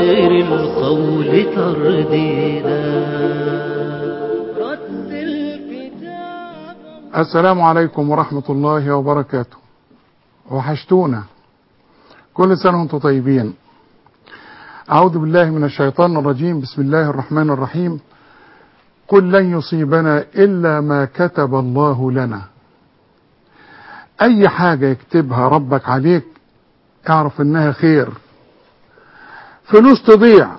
خير القول ترديدا. السلام عليكم ورحمة الله وبركاته. وحشتونا، كل سنة وانتم طيبين. أعوذ بالله من الشيطان الرجيم. بسم الله الرحمن الرحيم. قل لن يصيبنا إلا ما كتب الله لنا. أي حاجة يكتبها ربك عليك اعرف إنها خير. فلوس تضيع،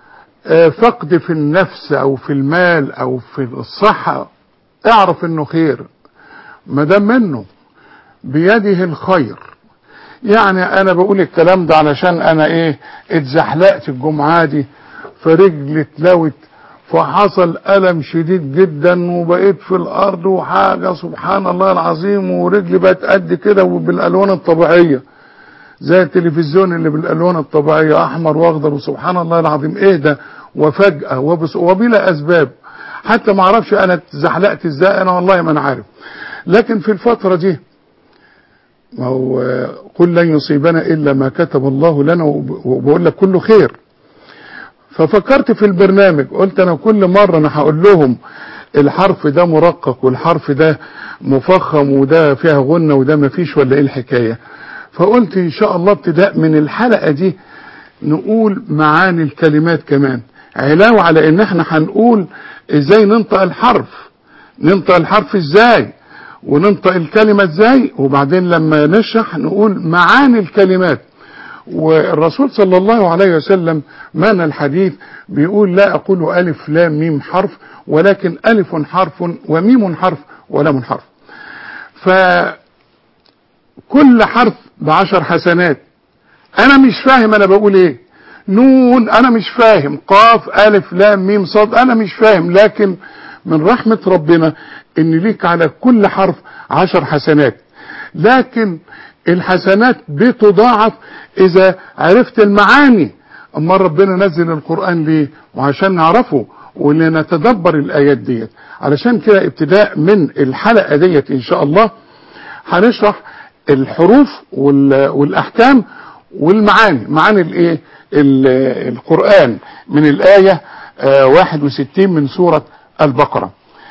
فقد في النفس أو في المال أو في الصحة، اعرف إنه خير ما دام منه بيده الخير. يعني انا بقول الكلام ده علشان انا اتزحلقت الجمعه دي، فرجلي اتلوت، فحصل الم شديد جدا وبقيت في الارض وحاجه سبحان الله العظيم، ورجلي بقت قد كده وبالالوان الطبيعيه زي التلفزيون اللي بالالوان الطبيعيه احمر واخضر، وسبحان الله العظيم ايه ده، وفجاه وبلا اسباب، حتى ما اعرفش انا اتزحلقت ازاي، انا والله ما انا عارف. لكن في الفتره دي ما هو قل لن يصيبنا إلا ما كتب الله لنا، وبقول لك كله خير. ففكرت في البرنامج، قلت أنا كل مرة أنا هقول لهم الحرف ده مرقق والحرف ده مفخم وده فيها غنة وده ما فيش، ولا إيه الحكاية؟ فقلت إن شاء الله ابتداء من الحلقة دي نقول معاني الكلمات كمان، علاوة على إن احنا هنقول إزاي ننطق الحرف إزاي وننطق الكلمة ازاي، وبعدين لما نشرح نقول معاني الكلمات. والرسول صلى الله عليه وسلم معنى الحديث بيقول لا أقول ألف لام ميم حرف، ولكن ألف حرف وميم حرف ولام حرف. فكل حرف ب10 حسنات. أنا مش فاهم أنا بقول إيه، نون أنا مش فاهم، قاف ألف لام ميم صاد أنا مش فاهم، لكن من رحمة ربنا ان ليك على كل حرف 10 حسنات. لكن الحسنات بتضاعف اذا عرفت المعاني. اما ربنا نزل القرآن ليه؟ وعشان نعرفه ولنتدبر الايات ديت. علشان كده ابتداء من الحلقة ديت ان شاء الله هنشرح الحروف والاحكام والمعاني، معاني القرآن من الآية 61 من سورة البقرة.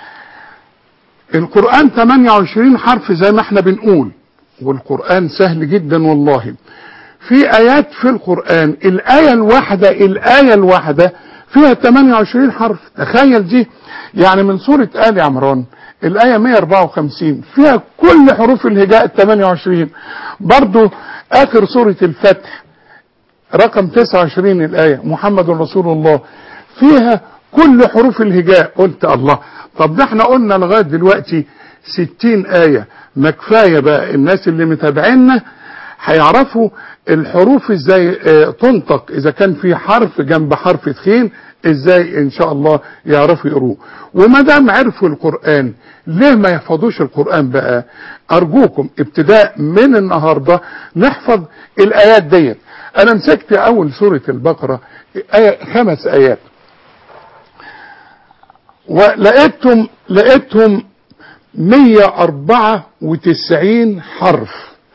القرآن 28 حرف زي ما احنا بنقول، والقرآن سهل جدا والله. في آيات في القرآن الآية الواحدة فيها 28 حرف. تخيل دي، يعني من سورة آل عمران الآية 154 فيها كل حروف الهجاء 28. برضو آخر سورة الفتح رقم 29 الآية محمد رسول الله فيها كل حروف الهجاء. قلت الله، طب ده احنا قلنا لغاية دلوقتي 60 آية، ما كفاية بقى الناس اللي متابعيننا هيعرفوا الحروف ازاي تنطق، اذا كان في حرف جنب حرف تخين ازاي ان شاء الله يعرفوا يقروه. وما دام عرفوا القرآن ليه ما يحفظوش القرآن بقى؟ ارجوكم ابتداء من النهاردة نحفظ الآيات ديت. انا مسكت اول سورة البقرة 5 آيات ولقيتهم 194 حرف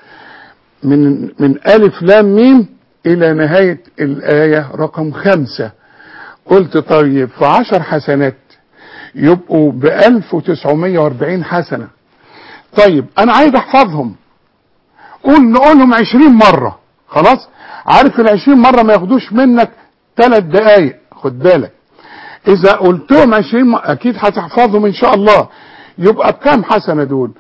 من ألف لام ميم إلى نهاية الآية رقم 5. قلت طيب في 10 حسنات يبقوا ب1940 حسنة. طيب أنا عايز أحفظهم، نقولهم 20 مرة. خلاص، عارف ال20 مرة ما ياخدوش منك 3 دقايق. خد بالك، إذا قلتهم 20 أكيد هتحفظهم إن شاء الله. يبقى بكام حسنة دول؟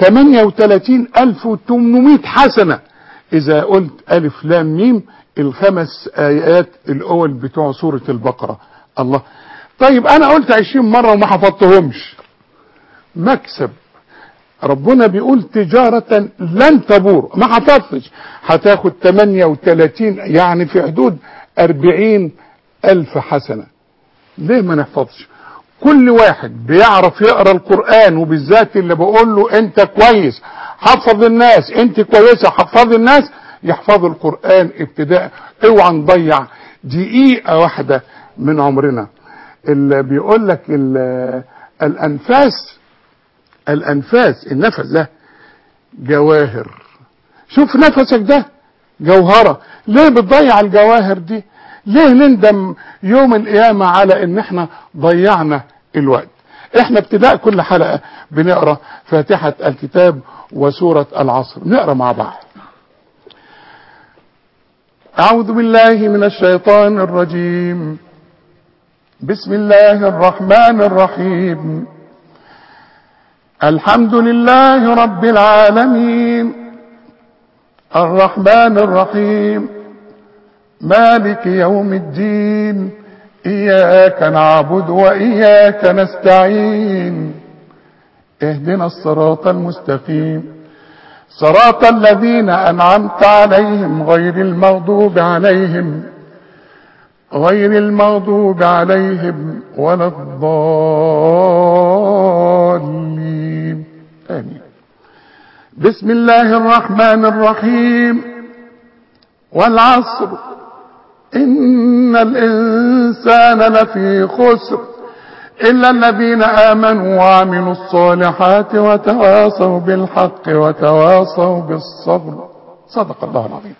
38800 حسنة إذا قلت ألف لام ميم ال5 آيات الأول بتوع سورة البقرة. الله، طيب أنا قلت 20 مرة وما حفظتهمش، مكسب. ربنا بيقول تجارة لن تبور، ما حفظتش هتاخد 38، يعني في حدود 40,000 حسنة. ليه ما نحفظش؟ كل واحد بيعرف يقرأ القرآن، وبالذات اللي بقول له انت كويس حفظ الناس، انت كويسة حفظ الناس، يحفظ القرآن ابتداء. اوعى نضيع دقيقة واحدة من عمرنا. اللي بيقول لك الأنفاس النفس ده جواهر. شوف نفسك ده جوهرة، ليه بتضيع الجواهر دي؟ ليه نندم يوم القيامة على ان احنا ضيعنا الوقت؟ احنا ابتداء كل حلقة بنقرأ فاتحة الكتاب وسورة العصر، نقرأ مع بعض. أعوذ بالله من الشيطان الرجيم. بسم الله الرحمن الرحيم. الحمد لله رب العالمين الرحمن الرحيم مالك يوم الدين إياك نعبد وإياك نستعين اهدنا الصراط المستقيم صراط الذين أنعمت عليهم غير المغضوب عليهم ولا الضالين آمين. بسم الله الرحمن الرحيم. والعصر إن الإنسان لفي خسر إلا الذين آمنوا وعملوا الصالحات وتواصوا بالحق وتواصوا بالصبر. صدق الله العظيم.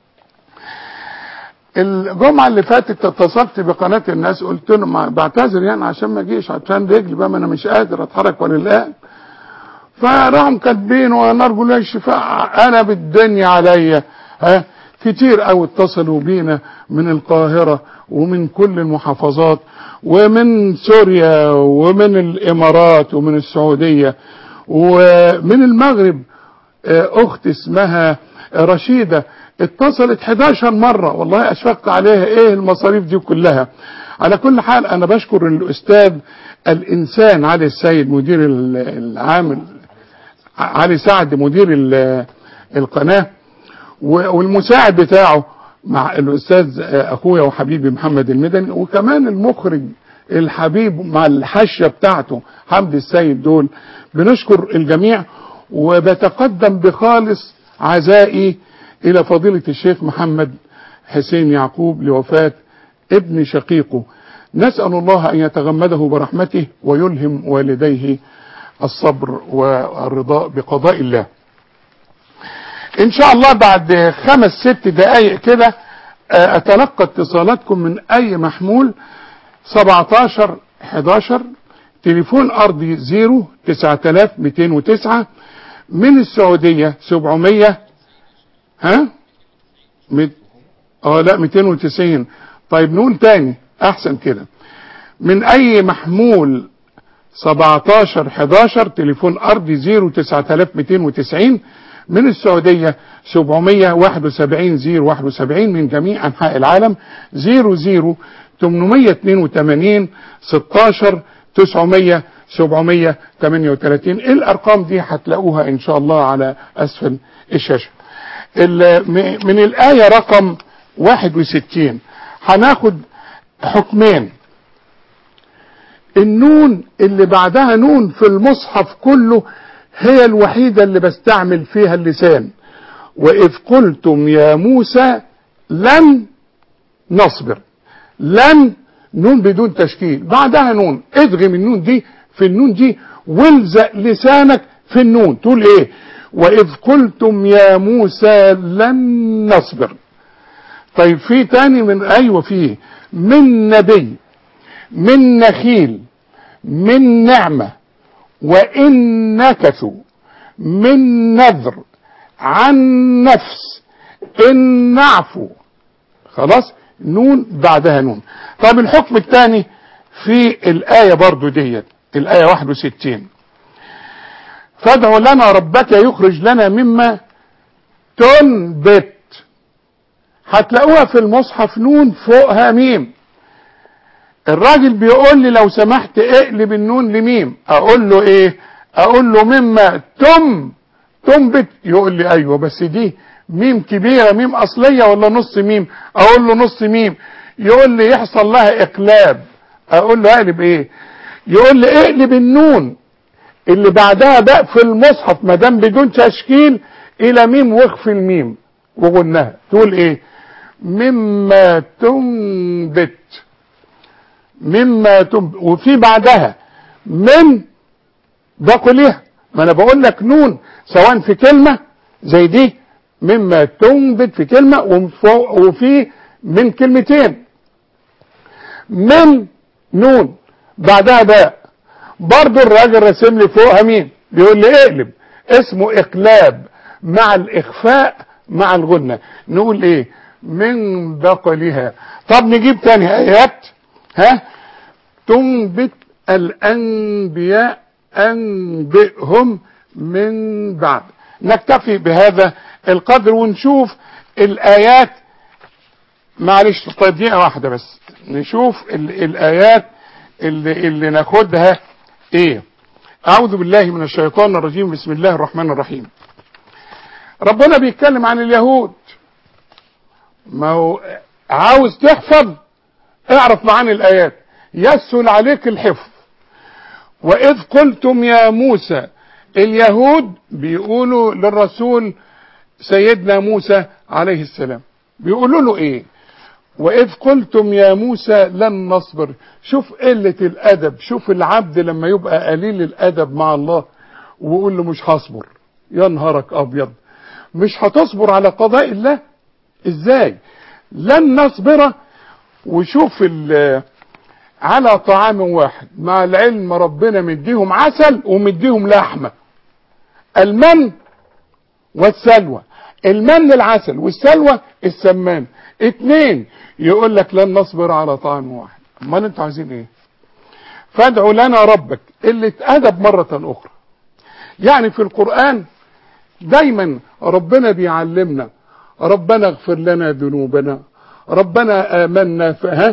الجمعة اللي فاتت اتصلت بقناة الناس، قلت لهم بعتذر يعني عشان ما اجيش، عشان رجلي بقى ما انا مش قادر اتحرك ولا الان. فراهم كاتبين ونرجو له الشفاء، انا بالدنيا عليا. كتير قوي اتصلوا بينا من القاهرة ومن كل المحافظات ومن سوريا ومن الامارات ومن السعودية ومن المغرب. اخت اسمها رشيدة اتصلت 11 مرة، والله اشفقت عليها، ايه المصاريف دي كلها. على كل حال انا بشكر الاستاذ الانسان علي السيد مدير العام، علي سعد مدير القناة، والمساعد بتاعه مع الاستاذ اخويا وحبيبي محمد المدني، وكمان المخرج الحبيب مع الحشة بتاعته حمد السيد. دول بنشكر الجميع، وبتقدم بخالص عزائي الى فضيلة الشيخ محمد حسين يعقوب لوفاة ابن شقيقه. نسأل الله ان يتغمده برحمته ويلهم والديه الصبر والرضا بقضاء الله. ان شاء الله بعد 5-6 دقائق كده اتلقى اتصالاتكم من اي محمول 1711 تليفون ارضي 09209 من السعودية 700 لا 290. طيب نقول تاني احسن كده، من اي محمول 1711 تليفون ارضي 09290 من السعودية 771 071 من جميع انحاء العالم 00882 16 900 738. الارقام دي هتلاقوها ان شاء الله على اسفل الشاشة. من الآية رقم 61 هناخد حكمين. النون اللي بعدها نون في المصحف كله هي الوحيدة اللي بستعمل فيها اللسان. وإذ قلتم يا موسى لن نصبر، لن نون بدون تشكيل، بعدها نون، ادغم النون دي في النون دي والزق لسانك في النون، تقول ايه؟ وإذ قلتم يا موسى لن نصبر. طيب في تاني من ايوه فيه من نبي، من نخيل، من نعمة، وإن نكثوا، من نذر، عن نفس، إن نعفو. خلاص نون بعدها نون. طيب الحكم الثاني في الآية برضو ديت، الآية 61 فادع لنا ربك يخرج لنا مما تنبت. هتلاقوها في المصحف نون فوقها ميم. الراجل بيقول لي لو سمحت اقلب النون لميم، اقول له ايه؟ اقول له مما تنبت، يقول لي ايوه بس دي ميم كبيرة، ميم اصلية ولا نص ميم؟ اقول له نص ميم. يقول لي يحصل لها اقلاب، اقول له اقلب ايه؟ يقول لي اقلب النون اللي بعدها بقى في المصحف ما دام بدون تشكيل الى ميم واخفي الميم وغنها، تقول ايه؟ مما تنبت، مما تنبت، وفي بعدها من باقوا ليها. ما انا بقول لك نون سواء في كلمة زي دي مما تنبت في كلمة، وفي من كلمتين من نون بعدها باء. برضو الراجل راسم لي فوقها مين، بيقول لي اقلب، اسمه اقلاب مع الاخفاء مع الغنة. نقول ايه؟ من بقلها. طب نجيب تاني ايات. تنبت الانبياء انبئهم من بعد. نكتفي بهذا القدر ونشوف الايات. معلش طيب دقيقة واحدة بس نشوف الايات اللي ناخدها ايه. اعوذ بالله من الشيطان الرجيم، بسم الله الرحمن الرحيم. ربنا بيتكلم عن اليهود. ما هو عاوز تحفظ اعرف معاني الايات يسهل عليك الحفظ. واذ قلتم يا موسى، اليهود بيقولوا للرسول سيدنا موسى عليه السلام، بيقولوا له ايه؟ واذ قلتم يا موسى لن نصبر. شوف قلة الادب، شوف العبد لما يبقى قليل الادب مع الله ويقول له مش هصبر. يا نهارك ابيض، مش هتصبر على قضاء الله ازاي؟ لن نصبر. وشوف على طعام واحد، مع العلم ربنا مديهم عسل ومديهم لحمة، المن والسلوى. المن العسل والسلوى السمان، اتنين. يقول لك لن نصبر على طعام واحد. امال انتوا عايزين ايه؟ فادعوا لنا ربك. اللي اتأدب مرة اخرى. يعني في القرآن دايما ربنا بيعلمنا ربنا اغفر لنا ذنوبنا، ربنا آمنا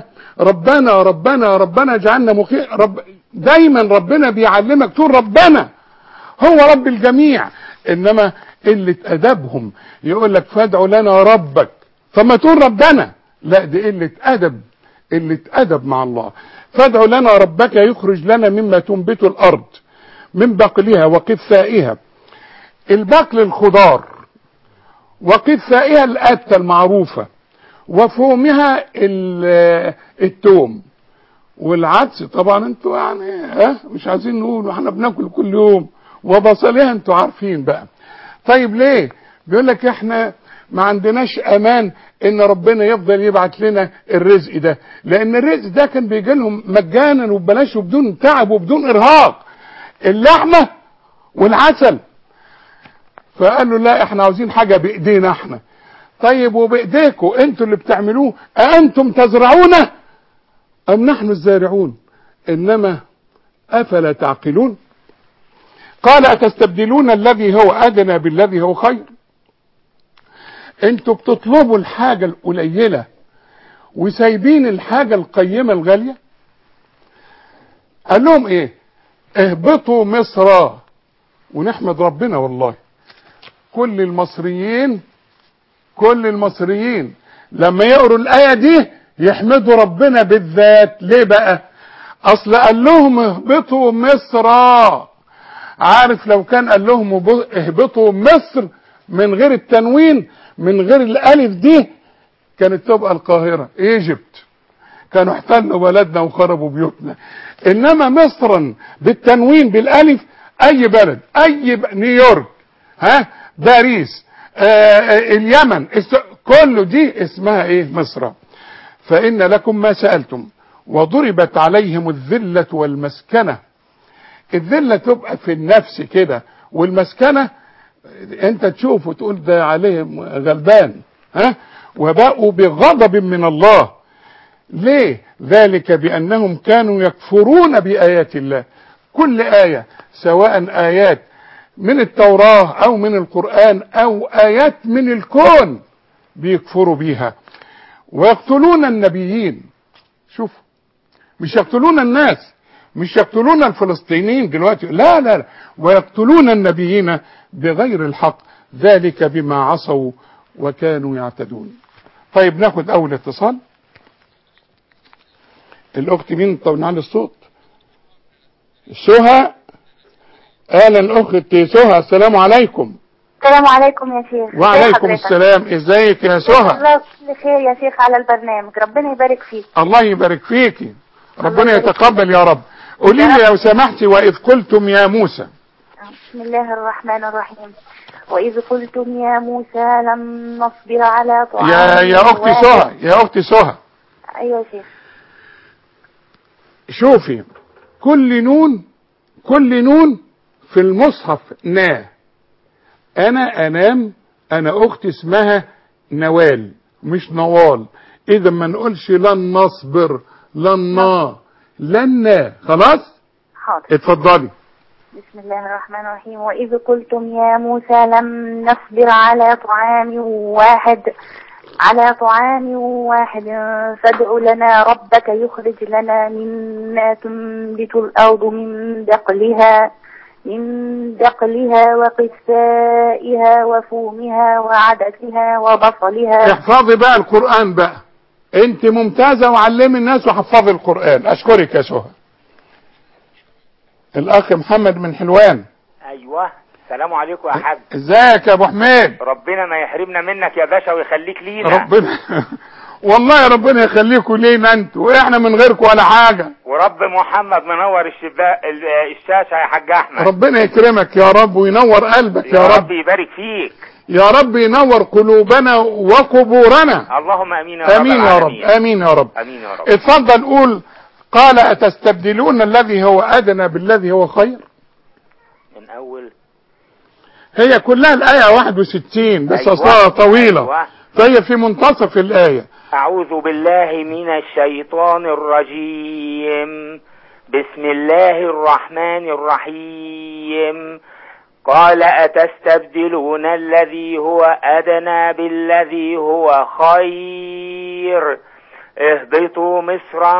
ربنا اجعلنا دايما ربنا بيعلمك تقول ربنا، هو رب الجميع. انما قلة ادبهم يقول لك فادعوا لنا ربك، فما تقول ربنا، لا دي قلة ادب، قلة ادب مع الله. فادعوا لنا ربك يخرج لنا مما تنبت الارض من بقلها وقثائها. البقل الخضار، وقثائها القتة المعروفة، وفومها التوم، والعدس طبعا انتوا يعني مش عايزين نقول احنا بناكل كل يوم، وبصلها انتوا عارفين بقى. طيب ليه؟ بيقول لك احنا ما عندناش امان ان ربنا يفضل يبعت لنا الرزق ده، لان الرزق ده كان بيجي لهم مجانا وببلاش وبدون تعب وبدون ارهاق، اللحمه والعسل. فقالوا لا احنا عاوزين حاجه بايدينا احنا. طيب وبايديكم انتوا اللي بتعملوه، أأنتم تزرعونه ام نحن الزارعون؟ انما افلا تعقلون. قال أتستبدلون الذي هو أدنى بالذي هو خير. انتوا بتطلبوا الحاجة القليلة وسايبين الحاجة القيمة الغالية. قال لهم ايه؟ اهبطوا مصر. ونحمد ربنا والله كل المصريين لما يقروا الآية دي يحمدوا ربنا بالذات. ليه بقى؟ اصل قال لهم اهبطوا مصر. عارف لو كان قال لهم اهبطوا مصر من غير التنوين، من غير الالف دي، كانت تبقى القاهرة ايجيبت، كانوا احتلوا بلدنا وخربوا بيوتنا. انما مصرا بالتنوين بالالف اي بلد، نيويورك، باريس، اليمن، كله دي اسمها ايه؟ مصر. فان لكم ما سألتم وضربت عليهم الذلة والمسكنة. الذلة تبقى في النفس كده، والمسكنة انت تشوف وتقول ده عليهم غلبان. وباءوا بغضب من الله. ليه؟ ذلك بأنهم كانوا يكفرون بآيات الله. كل آية، سواء آيات من التوراة أو من القرآن أو آيات من الكون، بيكفروا بيها. ويقتلون النبيين. شوف، مش يقتلون الناس، مش يقتلون الفلسطينيين دلوقتي، لا، ويقتلون النبيين بغير الحق، ذلك بما عصوا وكانوا يعتدون. طيب ناخد اول اتصال. الاخت مين؟ طب نعلي الصوت. سهى. اهلا الاخت سهى، السلام عليكم. السلام عليكم يا شيخ. وعليكم السلام، ازيك يا سهى؟ الله بخير يا شيخ على البرنامج، ربنا يبارك فيك. الله يبارك فيكي، ربنا يتقبل يا رب. قولي لي لو سمحتي، واذ قلتم يا موسى. بسم الله الرحمن الرحيم. واذ قلتم يا موسى لن نصبر على طعام يا اختي سهى، يا اختي سهى، ايوه يا شيخ. شوفي كل نون في المصحف انا انام، انا اختي اسمها نوال مش نوال، اذا ما نقولش لن نصبر لن خلاص. حاضر. اتفضلي. بسم الله الرحمن الرحيم. وإذ قلتم يا موسى لن نصبر على طعام واحد فادع لنا ربك يخرج لنا مما تنبت الأرض من دقلها وقثائها وفومها وعدسها وبصلها. احفظي بقى القرآن بقى، انت ممتازة وعلمي الناس وحفظي القرآن. اشكرك يا سهى. الاخ محمد من حلوان. ايوه السلام عليكم يا حاج. ازيك يا ابو حميد؟ ربنا ما يحرمنا منك يا باشا ويخليك لينا. ربنا والله يا ربنا يخليكم لينا انتوا، واحنا من غيركم ولا حاجه. ورب محمد منور الشاشه يا حاج احمد. ربنا يكرمك يا رب وينور قلبك يا رب. يبارك فيك يا رب، ينور قلوبنا وقبورنا. اللهم امين يا رب. امين يا رب. امين يا رب. امين يا رب. اتفضل قول. قال اتستبدلون الذي هو ادنى بالذي هو خير. من اول هي كلها الآية 61 بس. أيوة. أصلها طويلة. أيوة. فهي في منتصف الآية. أعوذ بالله من الشيطان الرجيم. بسم الله الرحمن الرحيم. قال أتستبدلون الذي هو أدنى بالذي هو خير اهبطوا مصرا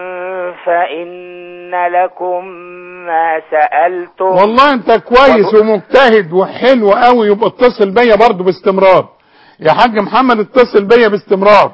فإن لكم ما سألتم. والله انت كويس ومجتهد وحلو قوي. يبقى اتصل بيا برضو باستمرار يا حاج محمد، اتصل بيا باستمرار.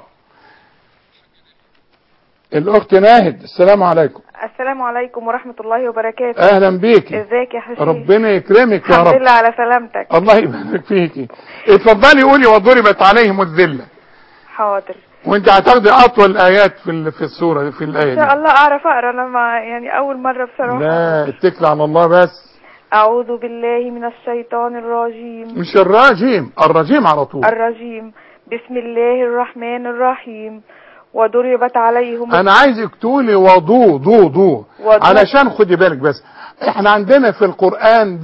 الاخت ناهد. السلام عليكم. السلام عليكم ورحمة الله وبركاته. اهلا بيكي. ازيك يا حسين؟ ربنا يكرمك يا رب. الحمد لله على سلامتك. الله يبارك فيكي. اتفضلي قولي وضربت عليهم الذلة. حاضر. وانت هتاخدي اطول ايات في السورة في الايه ان شاء الله اعرف اقرا. انا يعني اول مرة بصراحة. لا اتكل على الله بس. اعوذ بالله من الشيطان الرجيم. مش الرجيم على طول. الرجيم. بسم الله الرحمن الرحيم. وضربت عليهم. انا عايزك تقولي وضو علشان خدي بالك بس. احنا عندنا في القرآن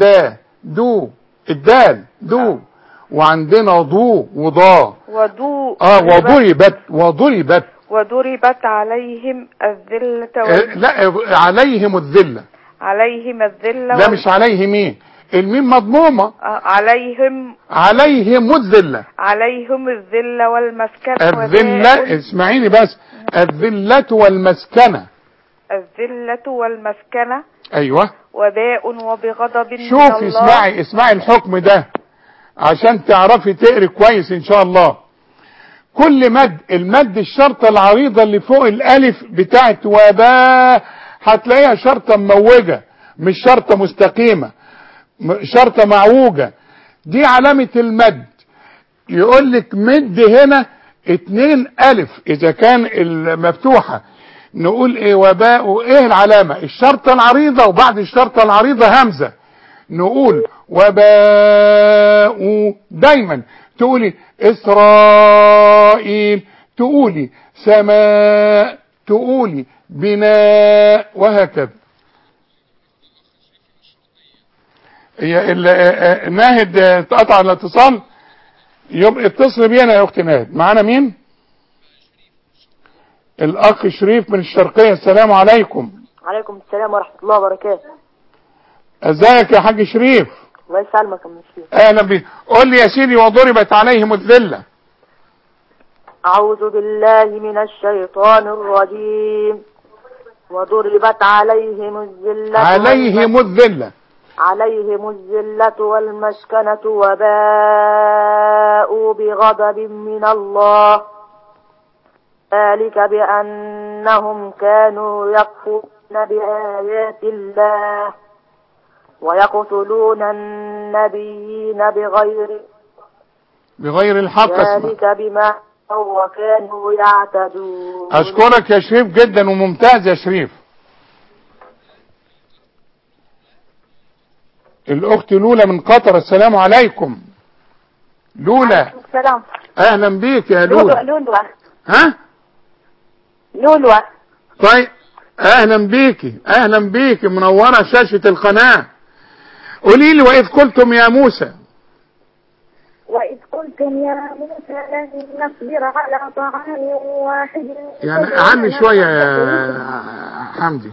الدال وعندنا وضاء وضربت عليهم الذلة لا عليهم الذلة. لا مش عليهم مين، الميم مضمومة. عليهم الذلة والمسكنة. الذلة اسمعيني بس. الذلة والمسكنة. ايوه. وباء وبغضب. شوفي اسمعي الحكم ده عشان تعرفي تقري كويس ان شاء الله. كل المد الشرطة العريضة اللي فوق الالف بتاعت وباء هتلاقيها شرطة مموجة مش شرطة مستقيمة، شرطة معوجة. دي علامة المد. يقول لك مد هنا 2 ألف اذا كان المفتوحة. نقول ايه وباء، ايه العلامة؟ الشرطة العريضة وبعد الشرطة العريضة همزة. نقول وباء. دايما تقولي إسرائيل، تقولي سماء، تقولي بناء، وهكذا. هي ناهد اتقطع الاتصال. يبقى اتصل بينا يا اختي ناهد. معانا مين؟ الاخ شريف من الشرقية. السلام عليكم. عليكم السلام ورحمة الله وبركاته. ازيك يا حاج شريف؟ الله يسلمك يا شريف. اهلا بيك. قول لي يا سيدي وضربت عليهم الذلة. اعوذ بالله من الشيطان الرجيم. وضربت عليهم الذلة. عليهم الذلة والمسكنة وباءوا بغضب من الله ذلك بأنهم كانوا يكفرون بآيات الله ويقتلون النبيين بغير الحق. ذلك بما وكانوا يعتدون. أشكرك يا شريف جدا وممتاز يا شريف. الأخت لولا من قطر. السلام عليكم. لولا. السلام. أهلا بيك يا لولا. لولوة. ها؟ لولوة. طيب اهلا بيكي، اهلا بيكي، منورة شاشة القناة. قولي لي وإذ قلتم يا موسى. وإذ قلتم يا موسى لن نصبر على طعام واحد. يعني عني شوية يا حمدي.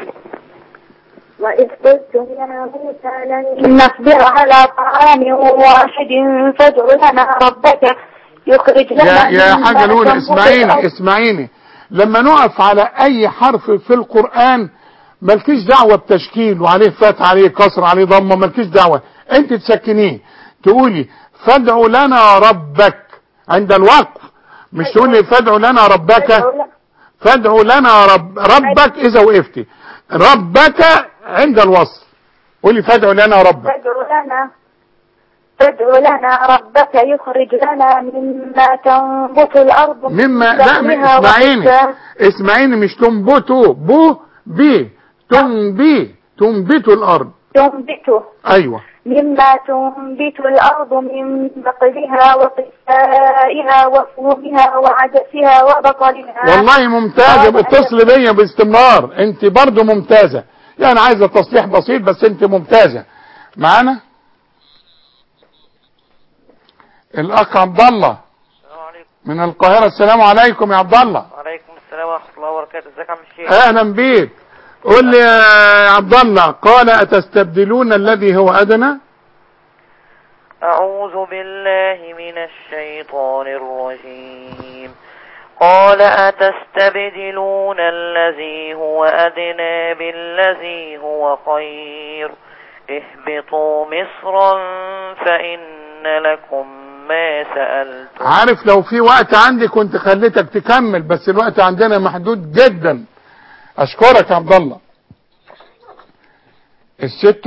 وإذ قلتم يا موسى لن نصبر على طعام واحد فادع لنا ربك يخرج لنا يا حاجة الأولى اسمعيني لما نقف على أي حرف في القرآن مالكيش دعوة بتشكيل وعليه فتح عليه كسر عليه ضمة، مالكيش دعوة، أنت تسكنيه تقولي فادع لنا ربك عند الوقف، مش تقولي فادع لنا ربك. فادع لنا ربك إذا وقفتي، ربك عند الوصل قولي فادع لنا ربك. فادع لنا ربك يخرج لنا مما تنبت الأرض لا اسمعيني مش تنبتوا تنبت الأرض. أيوة. مما تنبت الأرض من بقلها وقثائها وفومها وعدسها وبصلها. والله ممتازة، بتصل بيا باستمرار، انت برضو ممتازة، يعني عايزة تصليح بسيط بس انت ممتازة. معانا الأخ عبد الله من القاهرة. السلام عليكم يا عبد الله. وعليكم السلام ورحمة الله وبركاته. ازيك يا عم الشيخ؟ أهلا بيك. قل لي يا عبد الله، قال أتستبدلون الذي هو أدنى. أعوذ بالله من الشيطان الرجيم. قال أتستبدلون الذي هو أدنى بالذي هو خير اهبطوا مصرا فإن لكم ما سألتم. عارف لو في وقت عندي كنت خليتك تكمل، بس الوقت عندنا محدود جدا. أشكرك يا عبد الله. الست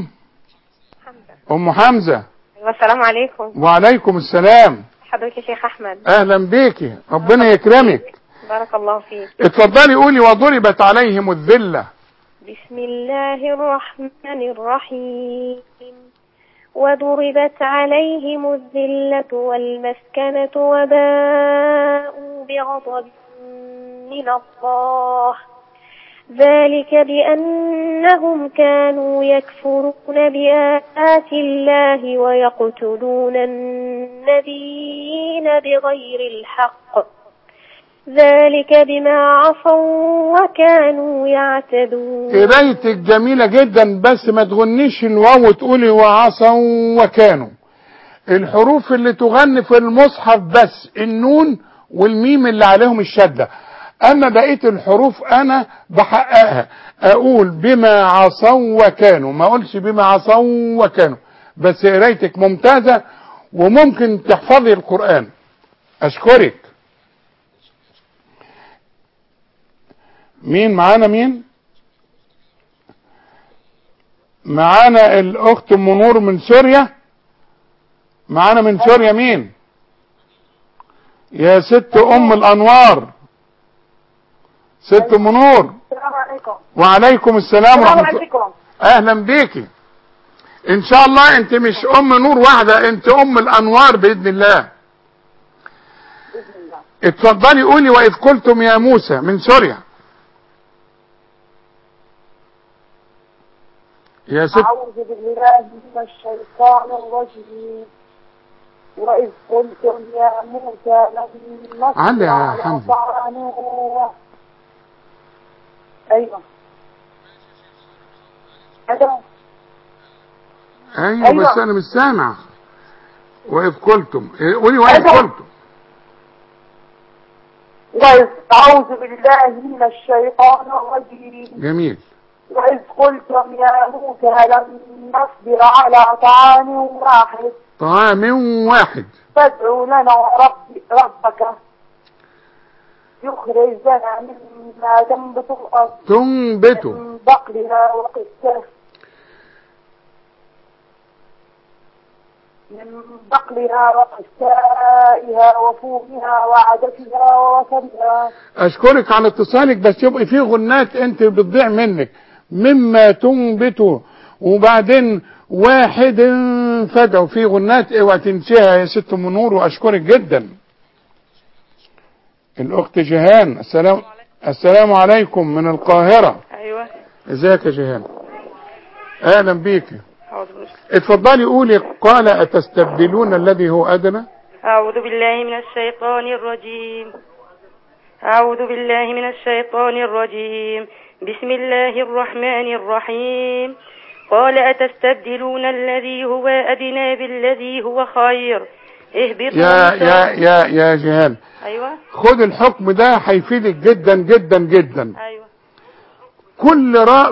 أم حمزة. السلام عليكم. وعليكم السلام. حضرتك يا شيخ أحمد. أهلا بيكي، ربنا يكرمك. بارك الله فيك. اتفضلي قولي وضربت عليهم الذلة. بسم الله الرحمن الرحيم. وضربت عليهم الذلة والمسكنة وباءوا بغضب من الله ذلك بأنهم كانوا يكفرون بآيات الله ويقتلون النبيين بغير الحق ذلك بما عصوا وكانوا يعتدون. قرايتك جميلة جدا بس ما تغنيش الواو وتقولي وعصوا وكانوا. الحروف اللي تغني في المصحف بس النون والميم اللي عليهم الشدة، اما بقية الحروف انا بحققها، اقول بما عصوا وكانوا، ما اقولش بما عصوا وكانوا. بس قرايتك ممتازة وممكن تحفظي القرآن. اشكرك. مين معانا؟ معانا الاخت ام نور من سوريا. معانا من سوريا مين؟ يا ست ام الانوار، ست ام نور. السلام عليكم. وعليكم السلام ورحمة الله. اهلا بيكي. ان شاء الله انت مش ام نور واحدة، انت ام الانوار باذن الله. اتفضلي قولي واذ قلتم يا موسى من سوريا. يا ست. أعوذ بالله من الشيطان الرجيم. وإذ قلتم يا موسى لن نصبر على طعام. أيوة بس أنا مش سامع. وإذ قلتم قولي وإذ قلتم. وإذ أعوذ بالله من الشيطان الرجيم. جميل. وإذ قلتم يا موسى لن نصبر على طعام واحد فادع لنا ربك يخرج لنا مما تنبت الأرض من بقلها وقثائها وفومها وعدسها ووصلها. أشكرك على اتصالك، بس يبقى في غنات انت بتضيع منك. مما تنبت وبعدين واحد فدعوا، في غنات اوعى تنسيها يا ست ام نور. واشكرك جدا. الاخت جيهان. السلام. السلام عليكم من القاهرة. ايوه. ازيك يا جيهان؟ اهلا بيك. حاضر. اتفضلي قولي. قال اتستبدلون الذي هو ادنى. أعوذ بالله من الشيطان الرجيم. أعوذ بالله من الشيطان الرجيم. بسم الله الرحمن الرحيم. قال أتستبدلون الذي هو أدنى بالذي هو خير اهبطوا. يا جهال. أيوة. خد الحكم ده هيفيدك جدا جدا جدا. أيوة. كل راء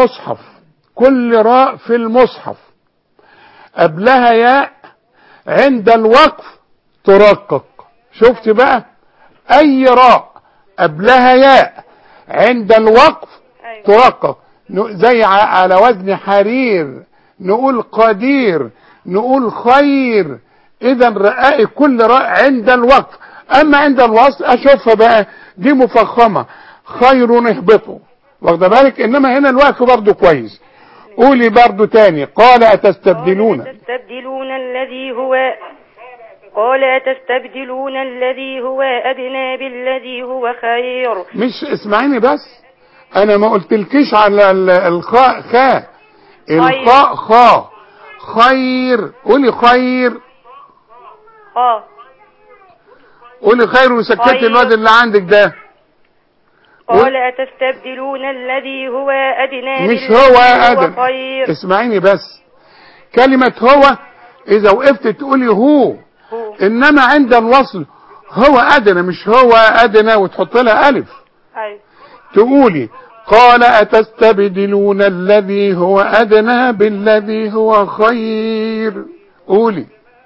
في المصحف قبلها ياء عند الوقف ترقق. شفت بقى؟ اي راء قبلها ياء عند الوقف ترقق. زي على وزن حرير، نقول قدير، نقول خير. اذا رقائق كل راء عند الوقف. اما عند الوصل اشوفها بقى دي مفخمه، خير اهبطوا، واخده بالك؟ انما هنا الوقف برضو كويس. قولي برضو تاني. قال أتستبدلون الذي هو أدنى بالذي هو خير. مش اسمعيني بس، انا ما قلتلكيش على الخاء خاء، الخاء خاء. خير. قولي خير. قولي خير وسكتي الواد اللي عندك ده. قال أتستبدلون الذي هو أدنى مش هو أدنى. اسمعيني بس، كلمة هو إذا وقفت تقولي هو، إنما عند الوصل هو أدنى، مش هو أدنى وتحط لها ألف. تقولي قال أتستبدلون الذي هو أدنى بالذي هو خير. قولي.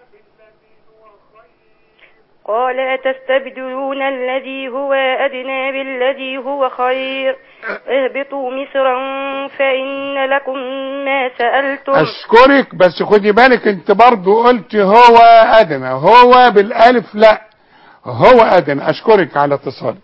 قال أتستبدلون الذي هو أدنى بالذي هو خير اهبطوا مصرا فإن لكم ما سألتم. أشكرك، بس خدي بالك انت برضو قلت هو أدنى، هو بالألف لا، هو أدنى. أشكرك على اتصالك.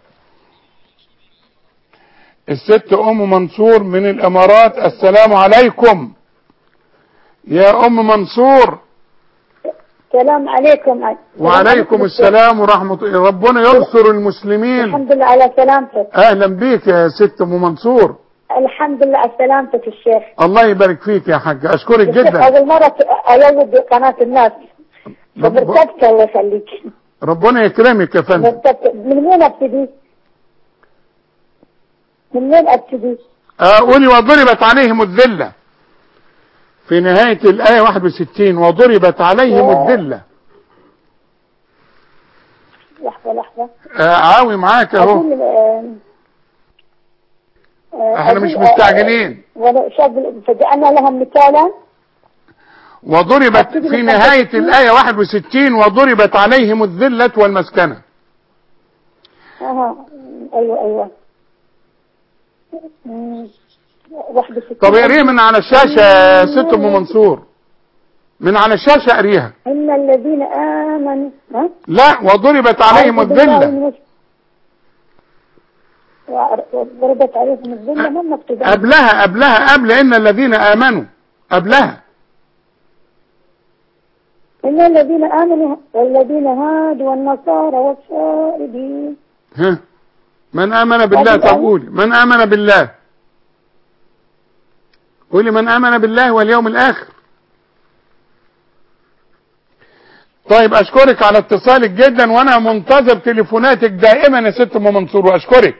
الست أم منصور من الإمارات. السلام عليكم يا أم منصور. السلام عليكم. وعليكم السلام ورحمة الله. ربنا ينصر المسلمين. الحمد لله على سلامتك. اهلا بيك يا ست ام منصور. الحمد لله على سلامتك الشيخ. الله يبارك فيك يا حاج، اشكرك جدا. اول مرة ايوض قناة الناس. فبرتبت الله يخليك. ربنا يكرمك يا فندم. من وين ابتدي؟ قولي وضربت عليهم الذلة في نهاية الآية 61. وضربت عليهم الذلة. لحظة عاوي معاك اهو. احنا مش مستعجلين. فجعلنا لها مثالا. وضربت في نهاية الآية 61 وضربت عليهم الذلة والمسكنة. ايوه. طب اقريها من على الشاشة يا ست ام منصور، من على الشاشة اقريها. ان الذين امنوا. لا، وضربت عليهم الذلة. وضربت عليهم الذلة ما مكتوب قبل ان الذين امنوا. قبلها ان الذين امنوا والذين هادوا والنصارى والصائبين. من امن بالله. طب قولي من امن بالله. قولي من امن بالله واليوم الاخر. طيب اشكرك على اتصالك جدا، وانا منتظر تليفوناتك دائما يا ست ام منصور، واشكرك.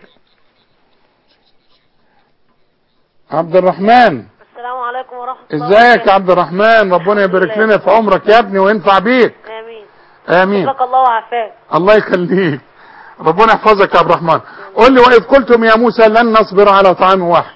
عبد الرحمن. السلام عليكم ورحمة الله. ازيك يا عبد الرحمن؟ ربنا يبارك لنا في عمرك يا ابني وينفع بيك. امين. شكرك الله وعافاك. الله يخليك، ربنا يحفظك يا عبد الرحمن. قل لي واذ قلتم يا موسى لن نصبر على طعام واحد.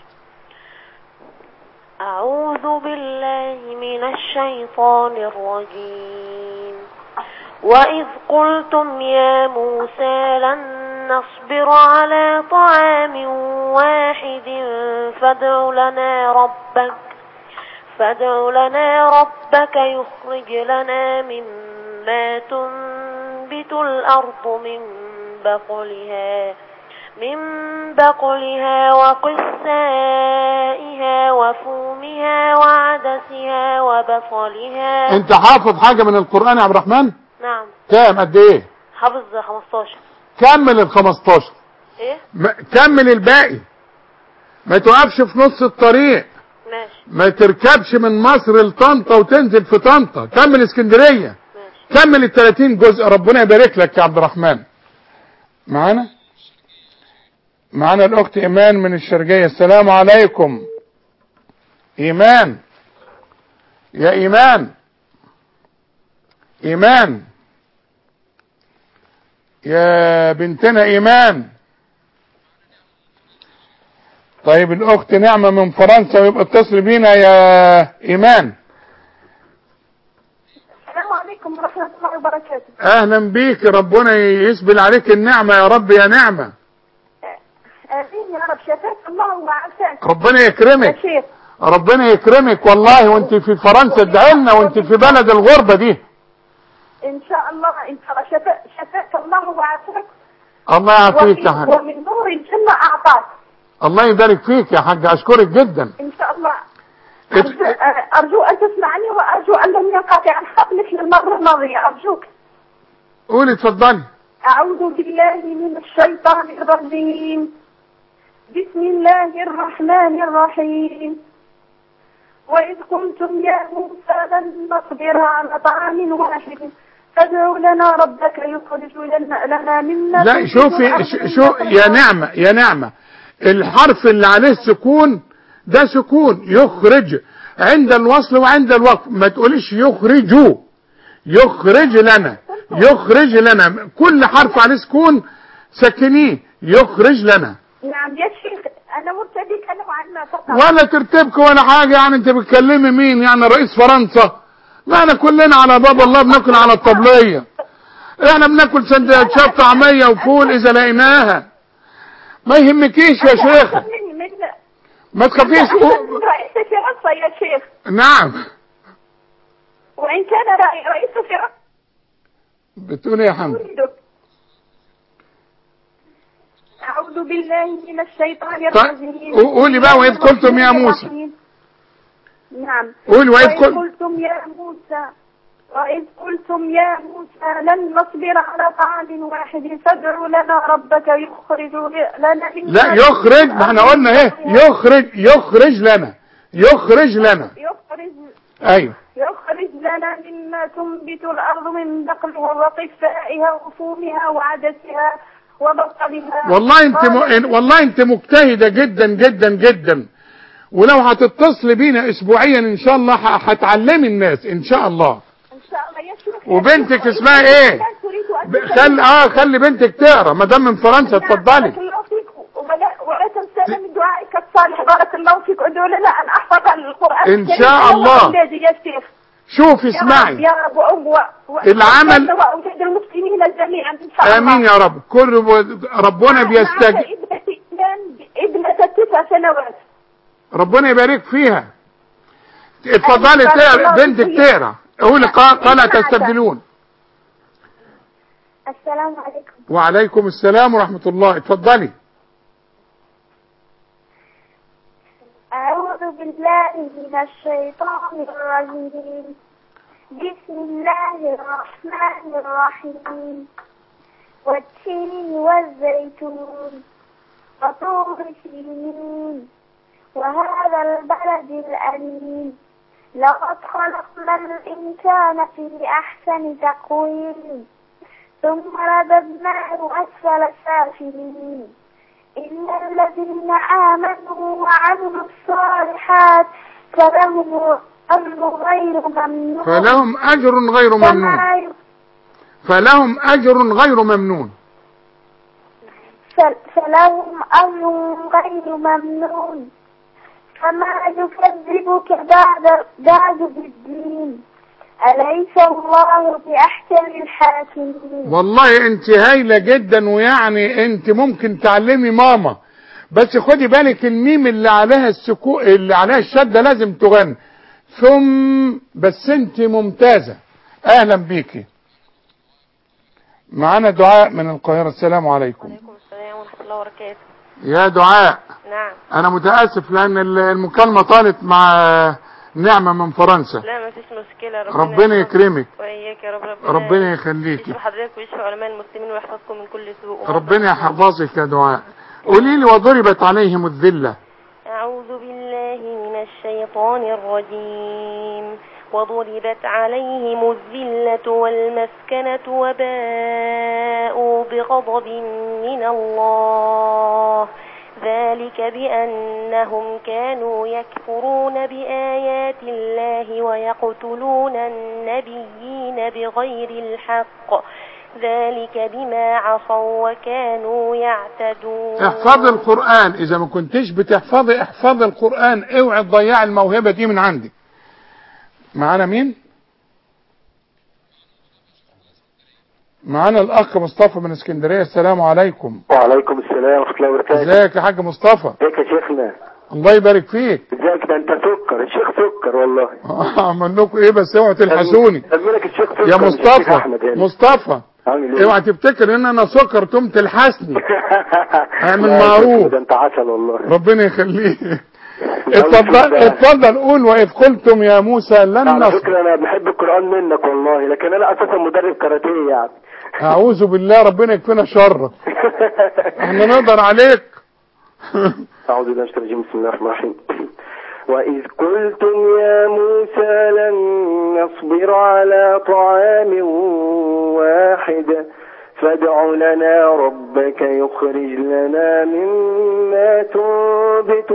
أعوذ بالله من الشيطان الرجيم. وإذ قلتم يا موسى لن نصبر على طعام واحد فادع لنا ربك يخرج لنا مما تنبت الأرض من بقلها وقثائها وفومها وعدسها وبصلها. انت حافظ حاجة من القرآن يا عبد الرحمن؟ نعم. كام؟ قد ايه؟ حافظ 15. كمل ال 15. ايه؟ كمل الباقي، ما توقفش في نص الطريق. ماشي. ما تركبش من مصر لطنطا وتنزل في طنطا، كمل اسكندرية. ماشي. كمل ال30 جزء. ربنا يبارك لك يا عبد الرحمن. معانا الاخت ايمان من الشرقية. السلام عليكم ايمان. يا ايمان يا بنتنا ايمان. طيب الاخت نعمة من فرنسا، ويبقى اتصل بينا يا ايمان. السلام عليكم ورحمة الله وبركاته. اهلا بيك، ربنا يسبل عليك النعمة يا رب يا نعمة. امين يا رب. شفاك الله وعافاك. ربنا يكرمك يا شيخ. ربنا يكرمك والله، وانت في فرنسا ادعي لنا، وانت في بلد الغربة دي. ان شاء الله ان شاء الله. شفاك الله وعافاك. الله يعافيك يا حاج. ومن نور الجنة اعطاك. الله يبارك فيك يا حاج، اشكرك جدا. ان شاء الله. ارجو ان تسمعني، وارجو ان لم ينقطع الخط مثل المرة الماضية. ارجوك. قولي اتفضلي. اعوذ بالله من الشيطان الرجيم. بسم الله الرحمن الرحيم. وإذ قلتم يا موسى لن نصبر على طعام واحد فادع لنا ربك يخرج لنا مما. لا شوفي يا نعمة الحرف اللي عليه السكون ده سكون يخرج عند الوصل وعند الوقف. ما تقوليش يخرجوا، يخرج لنا كل حرف عليه سكون سكنيه. يخرج لنا. نعم يا شيخ، انا مرتبكه نوعا ما فقط. ولا ترتبك ولا حاجة. يعني انت بتكلمي مين؟ يعني رئيس فرنسا؟ لا احنا كلنا على باب الله بناكل على الطبلية. احنا بناكل سندوتشات طعمية وفول اذا لقيناها. ما يهمكيش يا شيخ، ما تخافيش. رئيس فرنسا يا شيخ. نعم. وان كان رئيس فرنسا. بتقول ايه يا حمد؟ أعوذ بالله من الشيطان الرجيم. قولي بقى. وإذ قلتم يا موسى. نعم. قولي وإذ قلتم يا موسى لن نصبر على طعام واحد فادع لنا ربك يخرج لنا. لا يخرج، ما احنا قلنا ايه؟ يخرج لنا. ايوه. يخرج لنا مما تنبت الأرض من بقلها وقثائها وفومها وعدسها وبصلها. والله انت مجتهدة جدا جدا جدا، ولو هتتصل بينا اسبوعيا ان شاء الله هتعلمي الناس ان شاء الله. ان شاء الله يا شيخ. وبنتك اسمها ايه؟ خلي بنتك تقرا ما دام من فرنسا. اتفضلي. بارك الله فيك. ولا تنسانا من دعائك الصالح. بارك الله فيك. ادعو لنا ان احفظ القران ان شاء الله. يا شيخ. شوفي اسمعي يا رب العمل وأولاد المسلمين جميعا إن شاء الله. آمين يا رب. ربنا بيستجيب. ابنة 9 سنوات. ربنا يبارك فيها. اتفضلي تقرا بنتك تقرا. قولي قال تستبدلون. السلام عليكم. وعليكم السلام ورحمة الله. اتفضلي. أعوذ بالله من الشيطان الرجيم. بسم الله الرحمن الرحيم. والتين والزيتون وطور سينين وهذا البلد الأمين. لقد خلقنا الإنسان في أحسن تقويم ثم رددناه أسفل سافلين. إلا الذين آمنوا وعملوا الصالحات فلهم أجر غير ممنون. فلهم أجر غير ممنون. فما يكذبك بعد بالدين. أليس الله بأحكم الحاكمين. والله انت هايلة جدا، ويعني انت ممكن تعلمي ماما، بس خدي بالك الميم اللي عليها اللي عليها الشدة لازم تغني ثم. بس انت ممتازة. اهلا بيكي. معانا دعاء من القاهرة. السلام عليكم. وعليكم السلام ورحمة الله وبركاته. يا دعاء. نعم. انا متأسف لان المكالمة طالت مع نعمة من فرنسا. لا مفيش مشكلة. ربنا يكرمك وإياك يا رب. ربنا يخليك. يشفي حضرتك ويشفي علماء المسلمين ويحفظكم من كل سوء. ربنا يحفظك يا دعاء. قولي لي وضربت عليهم الذلة. أعوذ بالله من الشيطان الرجيم. وضربت عليهم الذلة والمسكنة وباءوا بغضب من الله ذلك بأنهم كانوا يكفرون بآيات الله ويقتلون النبيين بغير الحق ذلك بما عصوا وكانوا يعتدون. احفظ القرآن، إذا ما كنتش بتحفظي احفظ القرآن، اوعي تضيع الموهبة دي من عندك. معانا مين؟ معانا الأخ مصطفى من اسكندرية. السلام عليكم. وعليكم السلام ورحمة الله وبركاته. ازيك يا حاج مصطفى؟ ازيك يا شيخنا؟ الله يبارك فيك. ازيك؟ ده انت سكر، الشيخ سكر والله. اعمل لكم ايه بس اوعوا تلحسوني. لك الشيخ سكر يا مصطفى. مصطفى ايه؟ اوعى تفتكر ان انا سكر تقوم تلحسني. اعمل معروف. ده انت عسل والله. ربنا يخليك. اتفضل قول. واذ قلتم يا موسى لن على فكرة انا بحب القرآن منك والله، لكن انا اساسا مدرب كاراتيه يعني. اعوذ بالله، ربنا يكفينا شرك. احنا نقدر عليك. اعوذ بالله من الشيطان الرجيم. بسم الله الرحمن الرحيم. وإذ قلتم يا موسى لن نصبر على طعام واحد فادع لنا ربك يخرج لنا مما تنبت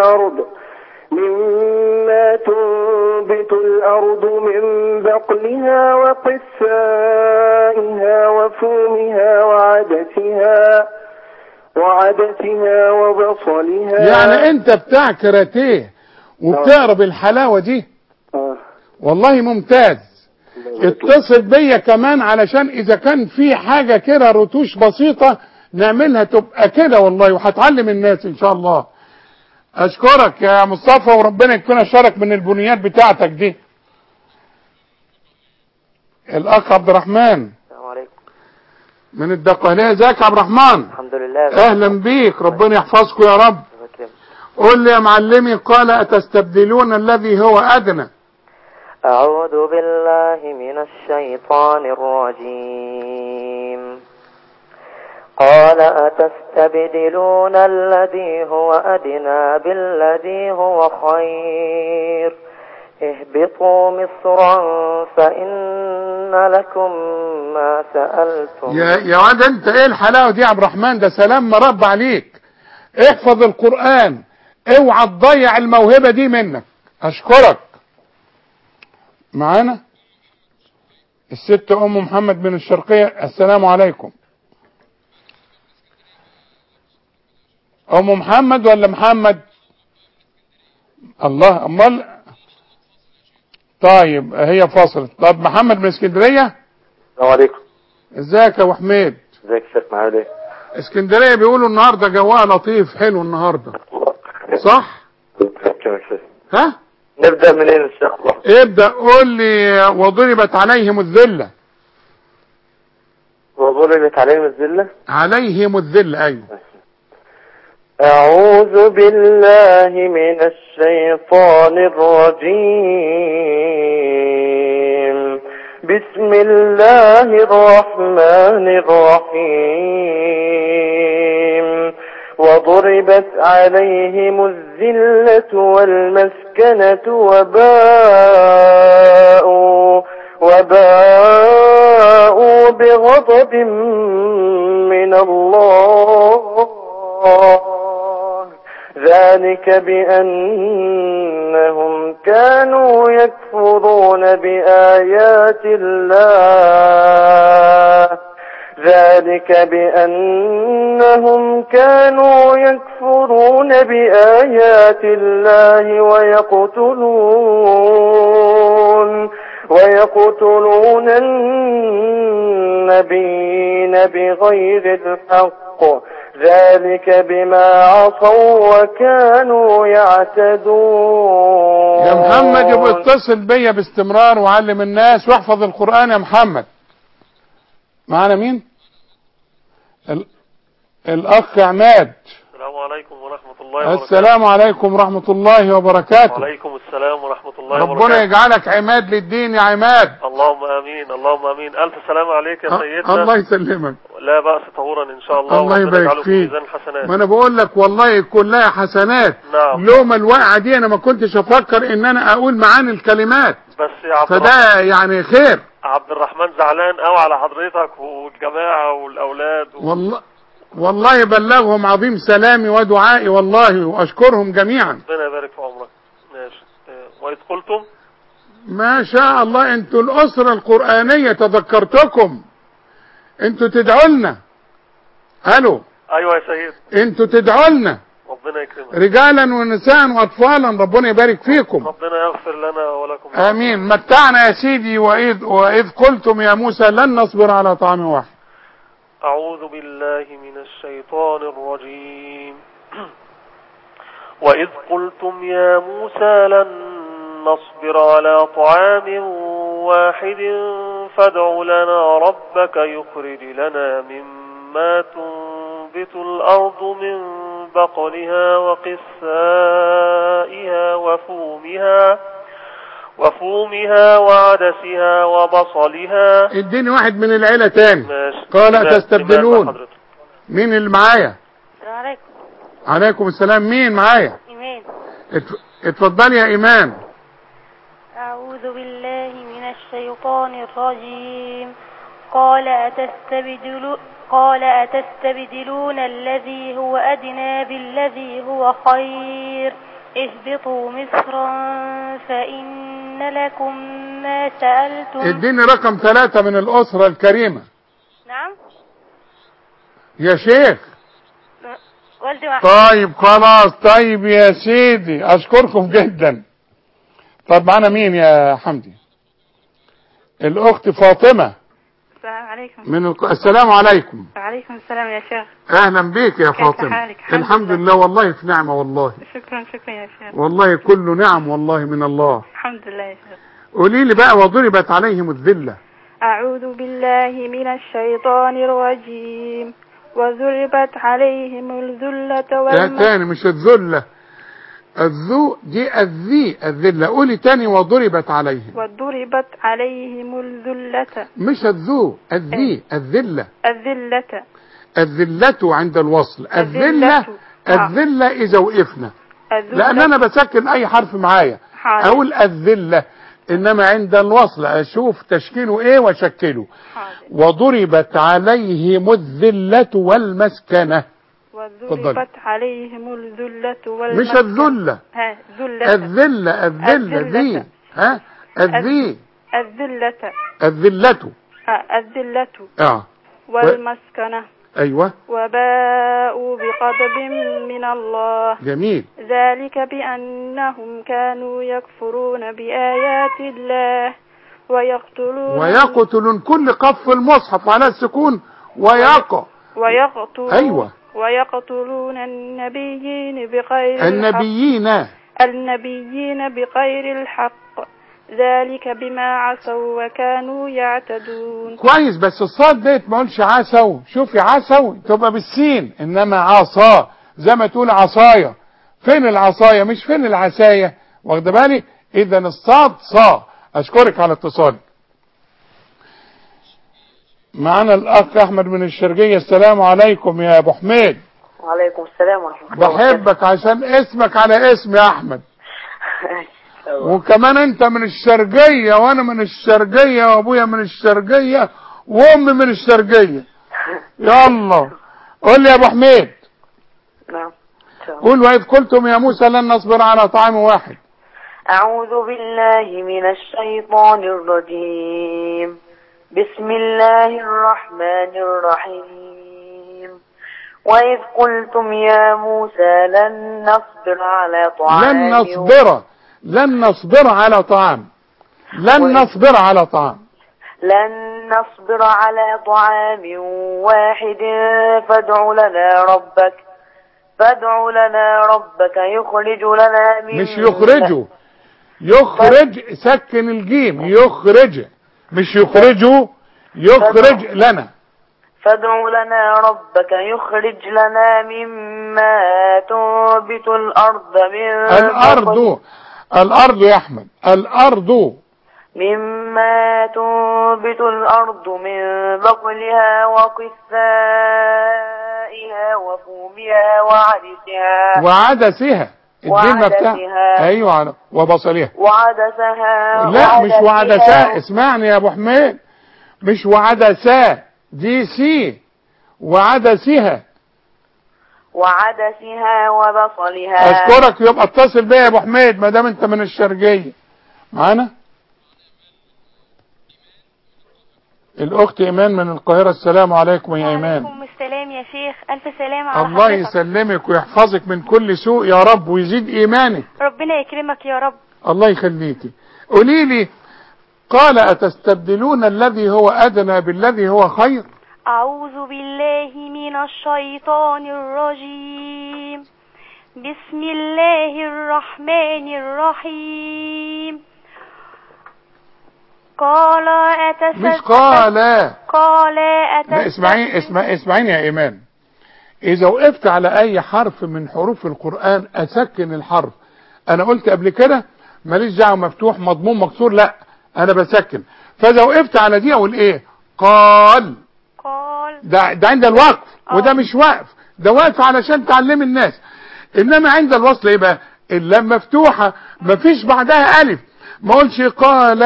الأرض من بقلها وقثائها وفومها وعدسها وبصلها. يعني انت بتاع كاراتيه وبتعرف الحلاوة دي؟ والله ممتاز. اتصل بيا كمان علشان اذا كان في حاجة كده رتوش بسيطة نعملها تبقى كده والله، وهتعلم الناس ان شاء الله. اشكرك يا مصطفى، وربنا يكفينا شرك من البنيات بتاعتك دي. الاخ عبد الرحمن. السلام عليكم. من الدقهلية. ازيك يا عبد الرحمن؟ الحمد لله. اهلا بيك، ربنا يحفظكم يا رب. قول لي يا معلمي، قال أتستبدلون الذي هو أدنى. أعوذ بالله من الشيطان الرجيم. قال أتستبدلون الذي هو أدنى بالذي هو خير اهبطوا مصرا فإن لكم ما سألتم. يا واد انت ايه الحلاوة دي يا عبد الرحمن؟ ده سلام مرب عليك. احفظ القرآن، اوعى تضيع الموهبة دي منك. اشكرك. معانا الست ام محمد من الشرقية. السلام عليكم. ام محمد ولا محمد؟ الله امال. طيب هي فاصلت. طب محمد من اسكندرية. السلام عليكم. ازيك يا ابو حميد؟ ازيك يا شيخ؟ معايا ايه؟ اسكندرية بيقولوا النهاردة جواها لطيف حلو النهاردة، صح؟ ها؟ نبدأ منين ان شاء الله؟ ابدأ قول لي. وضربت عليهم الذلة. وضربت عليهم الذلة. عليهم الذلة، ايوه. أعوذ بالله من الشيطان الرجيم. بسم الله الرحمن الرحيم. وضربت عليهم الذلة والمسكنة وباءوا بغضب من الله ذلك بأنهم كانوا يكفرون بآيات الله ويقتلون النبيين بغير الحق ذلك بما عصوا وكانوا يعتدون. يا محمد يبقى اتصل بيا باستمرار وعلم الناس واحفظ القرآن يا محمد. معانا مين؟ الأخ عماد. السلام عليكم ورحمة الله وبركاته. السلام عليكم ورحمة الله وبركاته. وعليكم السلام ورحمة الله ربنا وبركاته. يجعلك عماد للدين يا عماد. اللهم امين اللهم امين. الف سلام عليك يا سيدنا. الله يسلمك. لا بأس طهورا ان شاء الله. الله يبارك فيك. ما انا بقول لك والله كلها حسنات. نعم. لوما الواقعة دي انا ما كنتش افكر ان انا اقول معاني الكلمات، بس يا عبد فده يعني خير. عبد الرحمن زعلان قوي على حضرتك والجماعة والاولاد والله بلغهم عظيم سلامي ودعائي والله، واشكرهم جميعا. ربنا يبارك في عمرك. ماشي. وإذ قلتم ما شاء الله انتوا الاسرة القرآنية تذكرتكم، انتوا تدعوا لنا. الو. ايوه يا سيد. انتوا تدعوا لنا ربنا يكرمك. رجالا ونساء واطفالا، ربنا يبارك فيكم. ربنا يغفر لنا ولكم. امين. متعنا يا سيدي. واذ قلتم يا موسى لن نصبر على طعام واحد. أعوذ بالله من الشيطان الرجيم. وإذ قلتم يا موسى لن نصبر على طعام واحد فادع لنا ربك يخرج لنا مما تنبت الأرض من بقلها وقثائها وفومها وعدسها وبصلها. اديني واحد من العيلة تاني. ماشي. قال تستبدلون. مين اللي معايا؟ السلام عليكم. عليكم السلام. مين معايا؟ إيمان. اتفضل يا إيمان. أعوذ بالله من الشيطان الرجيم. قال أتستبدلون الذي هو أدنى بالذي هو خير اهبطوا مصرا فإن لكم ما سألتم. اديني رقم 3 من الأسرة الكريمة. نعم يا شيخ. والدي واحد. طيب خلاص. طيب يا سيدي أشكركم جدا. طب معنا مين يا حمدي؟ الأخت فاطمة. السلام عليكم. السلام عليكم. وعليكم السلام يا شيخ. أهلا بك يا فاطمة. كيف حالك؟ الحمد لله والله في نعمة والله. شكرا يا شيخ. والله كله نعم والله من الله. الحمد لله يا شيخ. قولي لي بقى وضربت عليهم الذلة. أعوذ بالله من الشيطان الرجيم. وضربت عليهم الذلة تاني مش الذلة. الذو دي الذلة. قولي تاني وضربت عليهم. وضربت عليهم الذلة. مش الذو الذلة. الذلة عند الوصل. الذلة إذا وقفنا، لأن أنا بسكن أي حرف معايا أقول الذلة، إنما عند الوصل أشوف تشكيله إيه وشكله. وضربت عليهم الذلة والمسكنة. وضربت عليهم الذلة والمسكنة. مش الذلة. الذلة ذي. الذلة والمسكنة. أيوة. وباءوا بغضب من الله. جميل. ذلك بأنهم كانوا يكفرون بآيات الله ويقتلون كل قف المصحف على السكون أيوة. ويقتلون النبيين بغير الحق ذلك بما عصوا وكانوا يعتدون. كويس. بس الصاد ديت ما قولش عصوا. شوفي عصوا تبقى بالسين، انما عصا زي ما تقول عصايا. فين العصايا مش فين العسايا، واخد بالك؟ اذا الصاد صا. اشكرك على اتصالك. معنا الاخ احمد من الشرقية. السلام عليكم يا ابو حميد. وعليكم السلام ورحمة الله. بحبك عشان اسمك على اسم يا احمد. وكمان انت من الشرقية وانا من الشرقية وابويا من الشرقية وامي من الشرقية. يلا قول لي يا ابو حميد. نعم. قول وإذ قلتم يا موسى لن نصبر على طعام واحد. أعوذ بالله من الشيطان الرجيم. بسم الله الرحمن الرحيم. وإذ قلتم يا موسى لن نصبر على طعام لن نصبر على طعام واحد فادع لنا ربك يخرج لنا مش يخرج سكن الجيم. يخرج مش يخرج لنا. فادع لنا ربك يخرج لنا مما تنبت الأرض من الأرض يا أحمد، الأرض مما تنبت الأرض من بقلها وقثائها وفومها وعدسها الدين بتاعها، أيوة، وبصلها وعدسها. لا مش وعدسها، اسمعني يا أبو حميد، مش وعدسها، دي سي، وعدسها وبصلها. أشكرك، يبقى اتصل بيا يا أبو حميد ما دام أنت من الشرقية معانا. الأخت إيمان من القاهرة. السلام عليكم يا إيمان. وعليكم السلام يا شيخ، ألف سلام على الله حضرتك. يسلمك ويحفظك من كل سوء يا رب ويزيد إيمانك. ربنا يكرمك يا رب. الله يخليكي. قولي لي، قال أتستبدلون الذي هو أدنى بالذي هو خير؟ أعوذ بالله من الشيطان الرجيم. بسم الله الرحمن الرحيم. قال مش قال لا، اسمعيني يا إيمان، إذا وقفت على أي حرف من حروف القرآن أسكن الحرف. أنا قلت قبل كده ماليش دعوة مفتوح مضموم مكسور، لا أنا بسكن. فإذا وقفت على دي أقول إيه؟ قال. ده عند الوقف، وده مش وقف، ده وقف علشان تعلم الناس. إنما عند الوصل إيه بقى؟ اللام مفتوحة مفيش بعدها ألف. ما قولش قال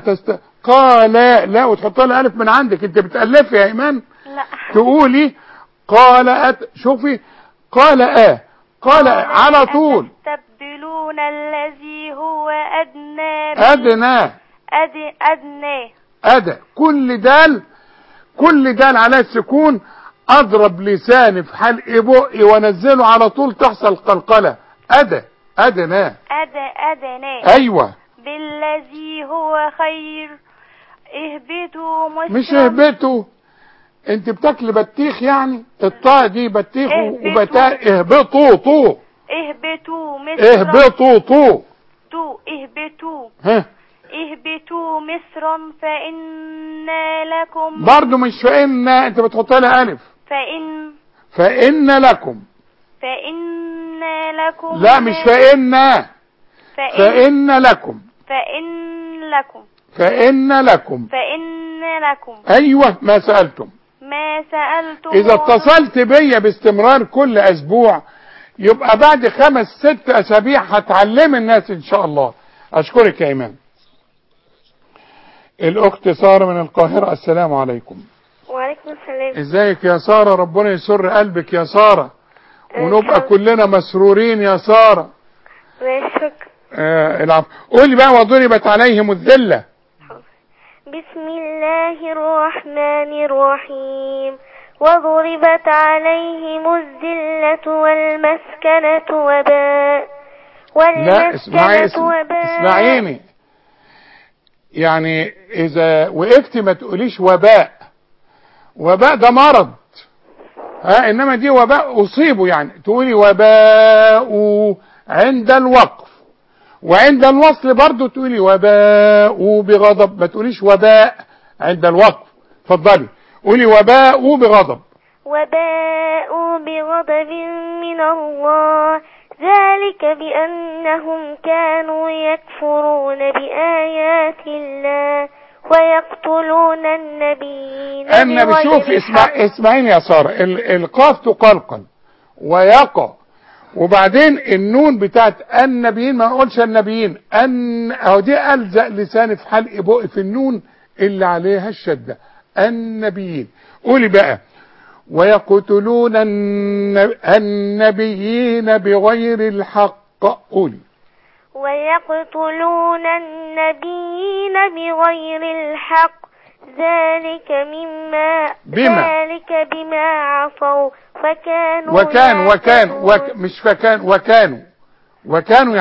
لا وتحط لها ألف من عندك، أنت بتألفي يا إيمان. لا، تقولي قال شوفي قال على طول. تستبدلون الذي هو أدنى كل دال على السكون، اضرب لساني في حلق بقي وانزله على طول تحصل قلقله. أدنى ايوه. بالذي هو خير اهبطوا مش اهبطوا، انت بتاكل بطيخ يعني، الطاء دي بطيخ وبتاء. اهبطوا مصرا فإن لكم. برضو مش فإن، انت بتحط لها ألف. فإن لكم. لا مش فإن لكم. أيوة ما سألتم. إذا اتصلت بيا باستمرار كل أسبوع يبقى بعد 5-6 أسابيع هتعلم الناس إن شاء الله. أشكرك يا إيمان. الأخت سارة من القاهرة. السلام عليكم. وعليكم السلام. ازيك يا سارة؟ ربنا يسر قلبك يا سارة، ونبقى كلنا مسرورين يا سارة. شكرا. العفو. قولي بقى وضربت عليهم الذلة. بسم الله الرحمن الرحيم. وضربت عليهم الذلة والمسكنة وباء. لا اسمعيني، يعني اذا وقفت ما تقوليش وباء ده مرض، انما دي وباء اصيبوا، يعني تقولي وباء عند الوقف، وعند الوصل برضو تقولي وباء بغضب، ما تقوليش وباء عند الوقف. اتفضلي قولي وباء بغضب. وباء بغضب من الله ذلك بأنهم كانوا يكفرون بآيات الله ويقتلون النبيين. شوفي اسمعيني يا سارة، القاف تقلقل ويقع، وبعدين النون بتاعت النبيين ما اقولش النبيين، اهو دي ألزق لساني في حلق بقي في النون اللي عليها الشدة. النبيين. قولي بقى ويقتلون النبيين بغير الحق. قولي ويقتلون النبيين بغير الحق ذلك بما عصوا وكانوا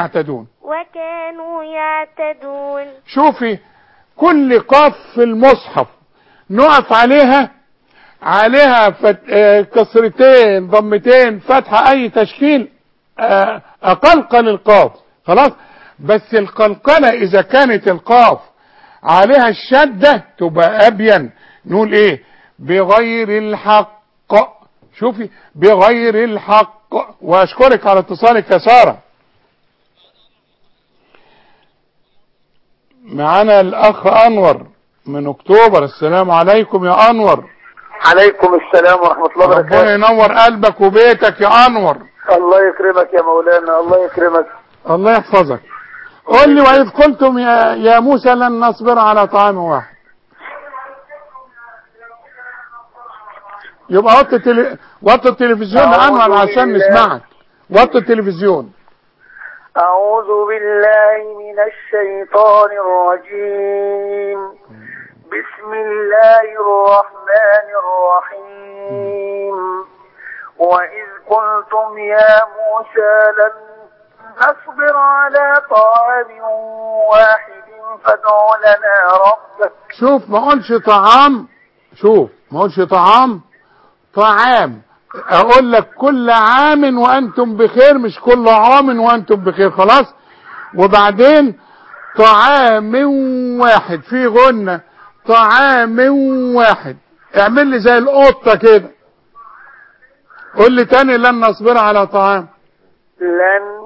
يعتدون. شوفي كل قاف في المصحف نقف عليها كسرتين ضمتين فتحة اي تشكيل، اقلقل القاف خلاص. بس القلقلة اذا كانت القاف عليها الشدة تبقى ابين، نقول ايه؟ بغير الحق. شوفي بغير الحق. واشكرك على اتصالك يا سارة. معانا الاخ انور من اكتوبر. السلام عليكم يا انور. عليكم السلام ورحمة الله وبركاته. ربنا ينور قلبك وبيتك يا انور. الله يكرمك يا مولانا، الله يكرمك. الله يحفظك. قل لي وإذ قلتم يا موسى لن نصبر على طعام واحد. يبقى وطي التلفزيون عنه عشان نسمعك. وطي التلفزيون. أعوذ بالله من الشيطان الرجيم. بسم الله الرحمن الرحيم. وإذ قلتم يا موسى لن نصبر على طعام واحد فادع لنا ربك. شوف ما قولش طعام. شوف ما قولش طعام. اقول لك كل عام وانتم بخير، مش كل عام وانتم بخير. خلاص. وبعدين طعام واحد في غنة. طعام واحد. اعمل لي زي القطة كده. قول لي تاني لن نصبر على طعام. لن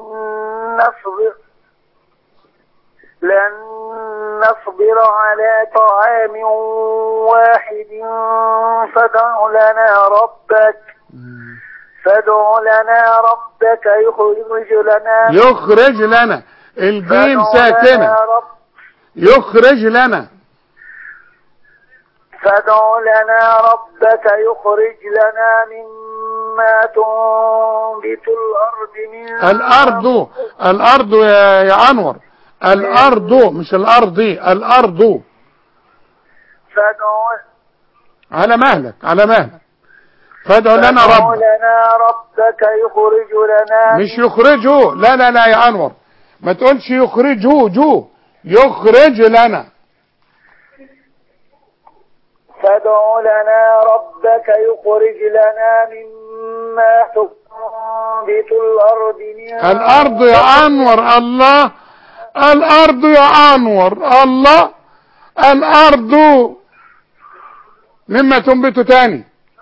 نصبر على طعام واحد فادع لنا ربك يخرج لنا الجيم ساكنة. يخرج لنا. فادع لنا ربك يخرج لنا مما تنبت الأرض يا أنور. الأرض مش الأرضي. الأرض. على مهلك فادع لنا ربك يخرج لنا. مش يخرجه. لا يا أنور ما تقولش يخرجه. يخرج لنا. فادع لنا ربك يخرج لنا مما تنبت الأرض يا أنور. الله. الأرض يا أنور. الله. الأرض مما تنبت تاني.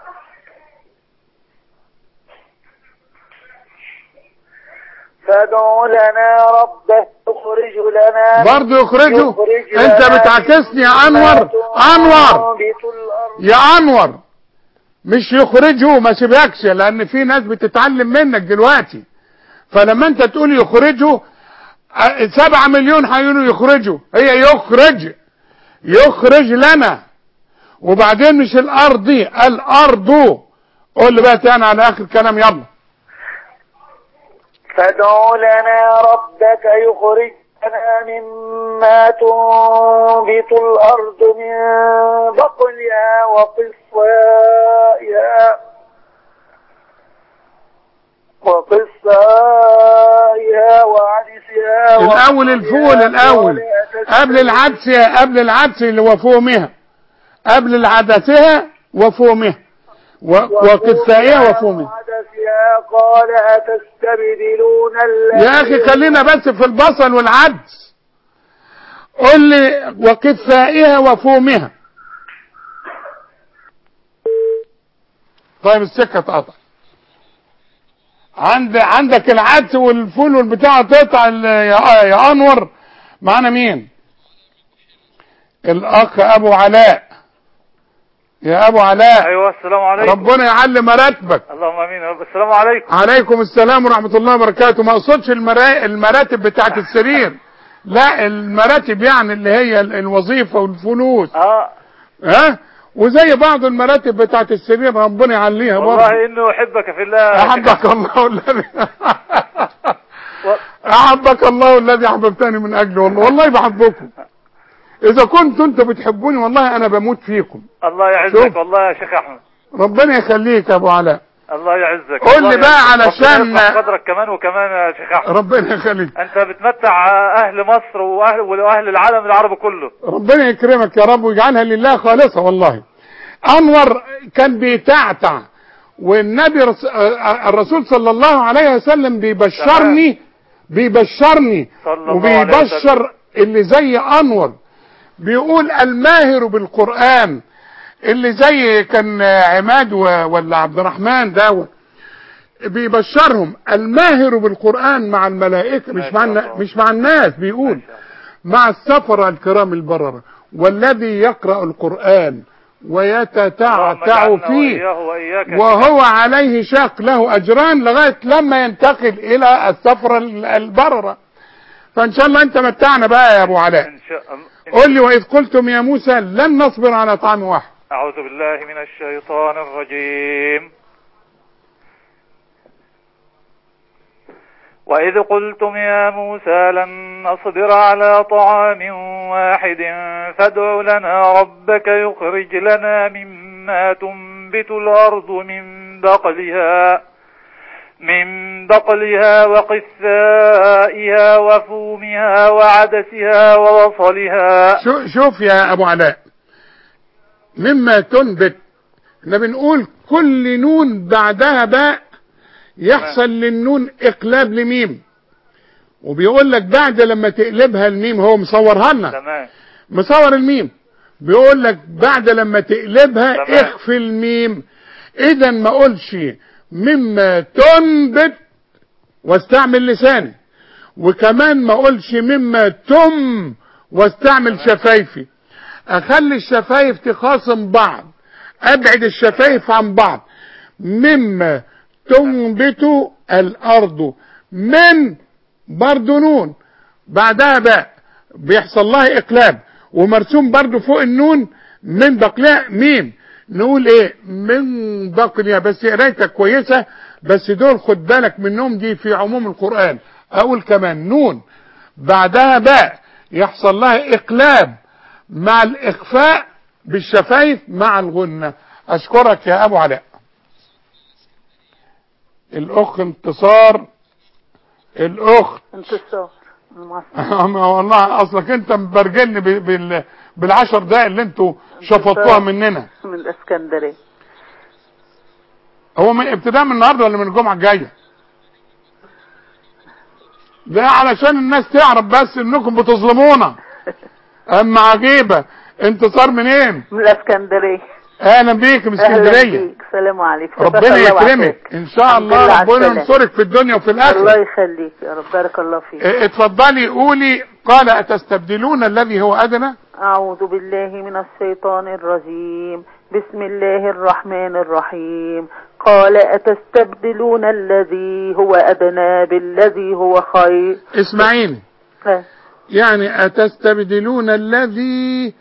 فادع لنا ربك يخرج لنا. برضه يخرجه. انت بتعكسني يا انور. يا انور مش يخرجه. ما سيبكش لان في ناس بتتعلم منك دلوقتي. فلما انت تقول يخرجه 7 مليون هيقولوا يخرجه. هي يخرج لنا. وبعدين مش الارض. الارض. قول لي بقى تاني على اخر كلام. يلا. فادع لنا ربك يخرج لنا مما تنبت الأرض من بقلها وقصائها وعدسها. الأول الفول الأول قبل العدس اللي هو فومها. قبل العدسها وفومها وقصائها وفومها. قال أتستبدلون يا أخي خلينا بس في البصل والعدس. قل لي وقثائها وفومها. طيب السكة تقطع. عندك العدس والفول والبتاع تقطع يا أنور. معنا مين؟ الأخ أبو علاء. يا ابو علاء. ايوه السلام عليكم. ربنا يعلي مراتبك. اللهم امين يا رب. السلام عليكم. عليكم السلام ورحمه الله وبركاته. ما اقصدش المراتب بتاعت السرير. لا المراتب يعني اللي هي الوظيفه والفلوس. وزي بعض المراتب بتاعت السرير ربنا يعليها برضه. والله انه احبك في الله. احبك الله والذي احبك الله والذي احببتني من اجله. والله بحبكم. اذا كنتوا انتوا بتحبوني والله انا بموت فيكم. الله يعزك والله يا شيخ احمد. ربنا يخليك يا ابو علاء. الله يعزك. قول لي بقى علشان قدرك كمان يا شيخ احمد. ربنا يخليك. انت بتمتع اهل مصر واهل العالم العربي كله. ربنا يكرمك يا رب ويجعلها لله خالصه. والله انور كان بيتعتع والنبي الرسول صلى الله عليه وسلم بيبشرني وبيبشر اللي زي انور. بيقول الماهر بالقرآن اللي زي كان عماد ولا عبد الرحمن ده بيبشرهم الماهر بالقرآن مع الملائكة مش مع الناس، بيقول مع السفرة الكرام البررة والذي يقرأ القرآن ويتتعتع فيه وهو عليه شاق له أجران لغاية لما ينتقل إلى السفرة البررة. فإن شاء الله أنت متعنا بقى يا أبو علاء. قل لي وإذ قلتم يا موسى لن نصبر على طعام واحد. أعوذ بالله من الشيطان الرجيم. وإذ قلتم يا موسى لن نصبر على طعام واحد فادع لنا ربك يخرج لنا مما تنبت الأرض من بقلها وقثائها وفومها وعدسها وبصلها. شوف يا أبو علاء، مما تنبت احنا بنقول كل نون بعدها باء يحصل للنون اقلاب لميم، وبيقول لك بعد لما تقلبها الميم، هو مصورها لنا تمام، مصور الميم، بيقول لك بعد لما تقلبها تمام. اخفي الميم. اذا ما اقولش مما تنبت واستعمل لساني، وكمان ما اقولش مما تم واستعمل شفايفي، اخلي الشفايف تخاصم بعض، ابعد الشفايف عن بعض. مما تنبت الارض من برضو نون بعدها باء بيحصل لها اقلاب، ومرسوم برضو فوق النون من بقلها ميم. نقول ايه؟ من بقلها. بس قرايتك كويسة، بس دول خد بالك منهم، دي في عموم القرآن. اقول كمان نون بعدها باء يحصل لها اقلاب مع الاخفاء بالشفايف مع الغنة. اشكرك يا ابو علاء. الاخ انتصار، الاخت انتصار والله اصلك انت مبرجلني بالعشر دقايق اللي انتوا شفطوها مننا. من الاسكندريه. هو من ابتداء من النهارده ولا من الجمعه الجايه؟ ده علشان الناس تعرف بس انكم بتظلمونا. اما عجيبه. انتصار منين؟ من الاسكندريه. اهلا بيك من اسكندريه. اهلا بيك. سلام عليكم. ربنا يكرمك ان شاء الله، ربنا ينصرك في الدنيا وفي الاخره. الله يخليك يا رب، بارك الله فيك. اتفضلي قولي. قال اتستبدلون الذي هو ادنى. اعوذ بالله من الشيطان الرجيم. بسم الله الرحمن الرحيم. قال اتستبدلون الذي هو ادنى بالذي هو خير. اسمعيني، يعني اتستبدلون الذي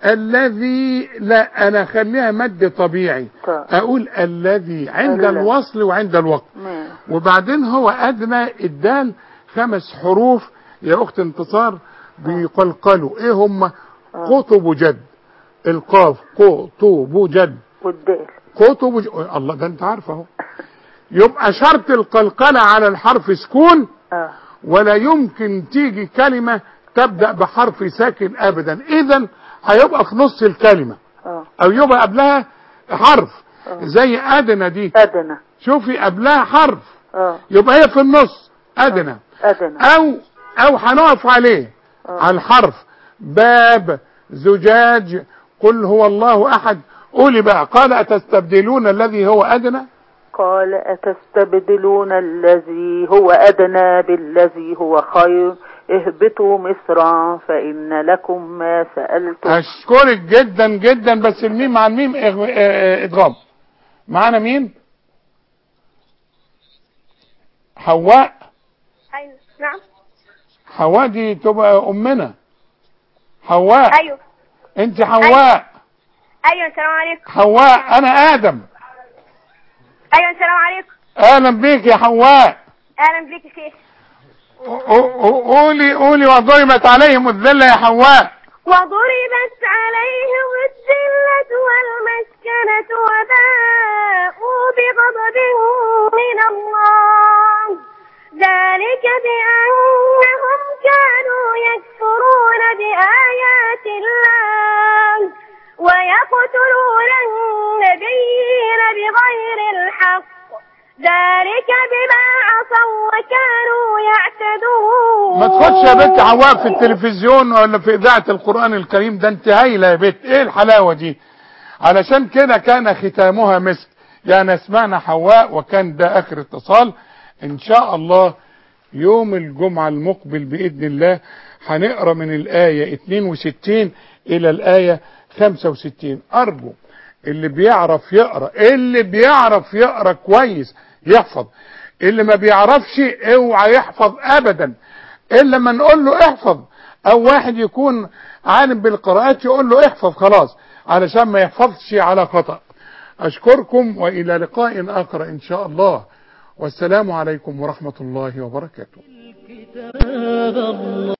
لا، انا خليها مد طبيعي. اقول الذي عند الوصل وعند الوقت. وبعدين هو ادنى. الدال 5 حروف يا اخت انتصار بيقلقلوا. ايه هم؟ قطب جد. القاف قطب جد، والدال قطب جد. الله، ده انت عارفه اهو. يبقى شرط القلقله على الحرف سكون، ولا يمكن تيجي كلمه تبدا بحرف ساكن ابدا. اذا هيبقى في نص الكلمة، او يبقى قبلها حرف. زي ادنى دي، ادنى، شوفي قبلها حرف، يبقى هي في النص ادنى. او هنقف عليه على الحرف. باب، زجاج، قل هو الله احد. قولي بقى. قال اتستبدلون الذي هو ادنى. قال اتستبدلون الذي هو ادنى بالذي هو خير اهبطوا مصرا فإن لكم ما سألتم. أشكرك جدا جدا. بس الميم مع الميم ادغام. معانا مين؟ حواء. ايوه نعم. حواء دي تبقى أمنا. حواء. ايوه انت حواء. ايوه السلام عليكم. حواء انا آدم. ايوه السلام عليكم. اهلا بيك يا حواء. اهلا بيك يا شيخ. قولي وضربت عليهم الذلة يا حواء. وضربت عليهم الذلة والمسكنة وباءوا بغضب من الله ذلك بأنهم كانوا يكفرون بآيات الله ويقتلون النبيين بغير الحق ذلك بما عصوا وكانوا يعتدون. ما تخش يا بنت حواء في التلفزيون ولا في اذاعه القران الكريم. ده انت هايله يا بنت. ايه الحلاوه دي؟ علشان كده كان ختامها مسك. يعني اسمعنا حواء، وكان ده اخر اتصال. ان شاء الله يوم الجمعة المقبل بإذن الله هنقرأ من الآية 62 إلى الآية 65. أرجو اللي بيعرف يقرأ، اللي بيعرف يقرأ كويس يحفظ، اللي ما بيعرفش اوعى يحفظ أبدا إلا ما نقول له احفظ، أو واحد يكون عالم بالقراءات يقول له احفظ خلاص، علشان ما يحفظش على خطأ. أشكركم وإلى لقاء آخر إن شاء الله، والسلام عليكم ورحمة الله وبركاته.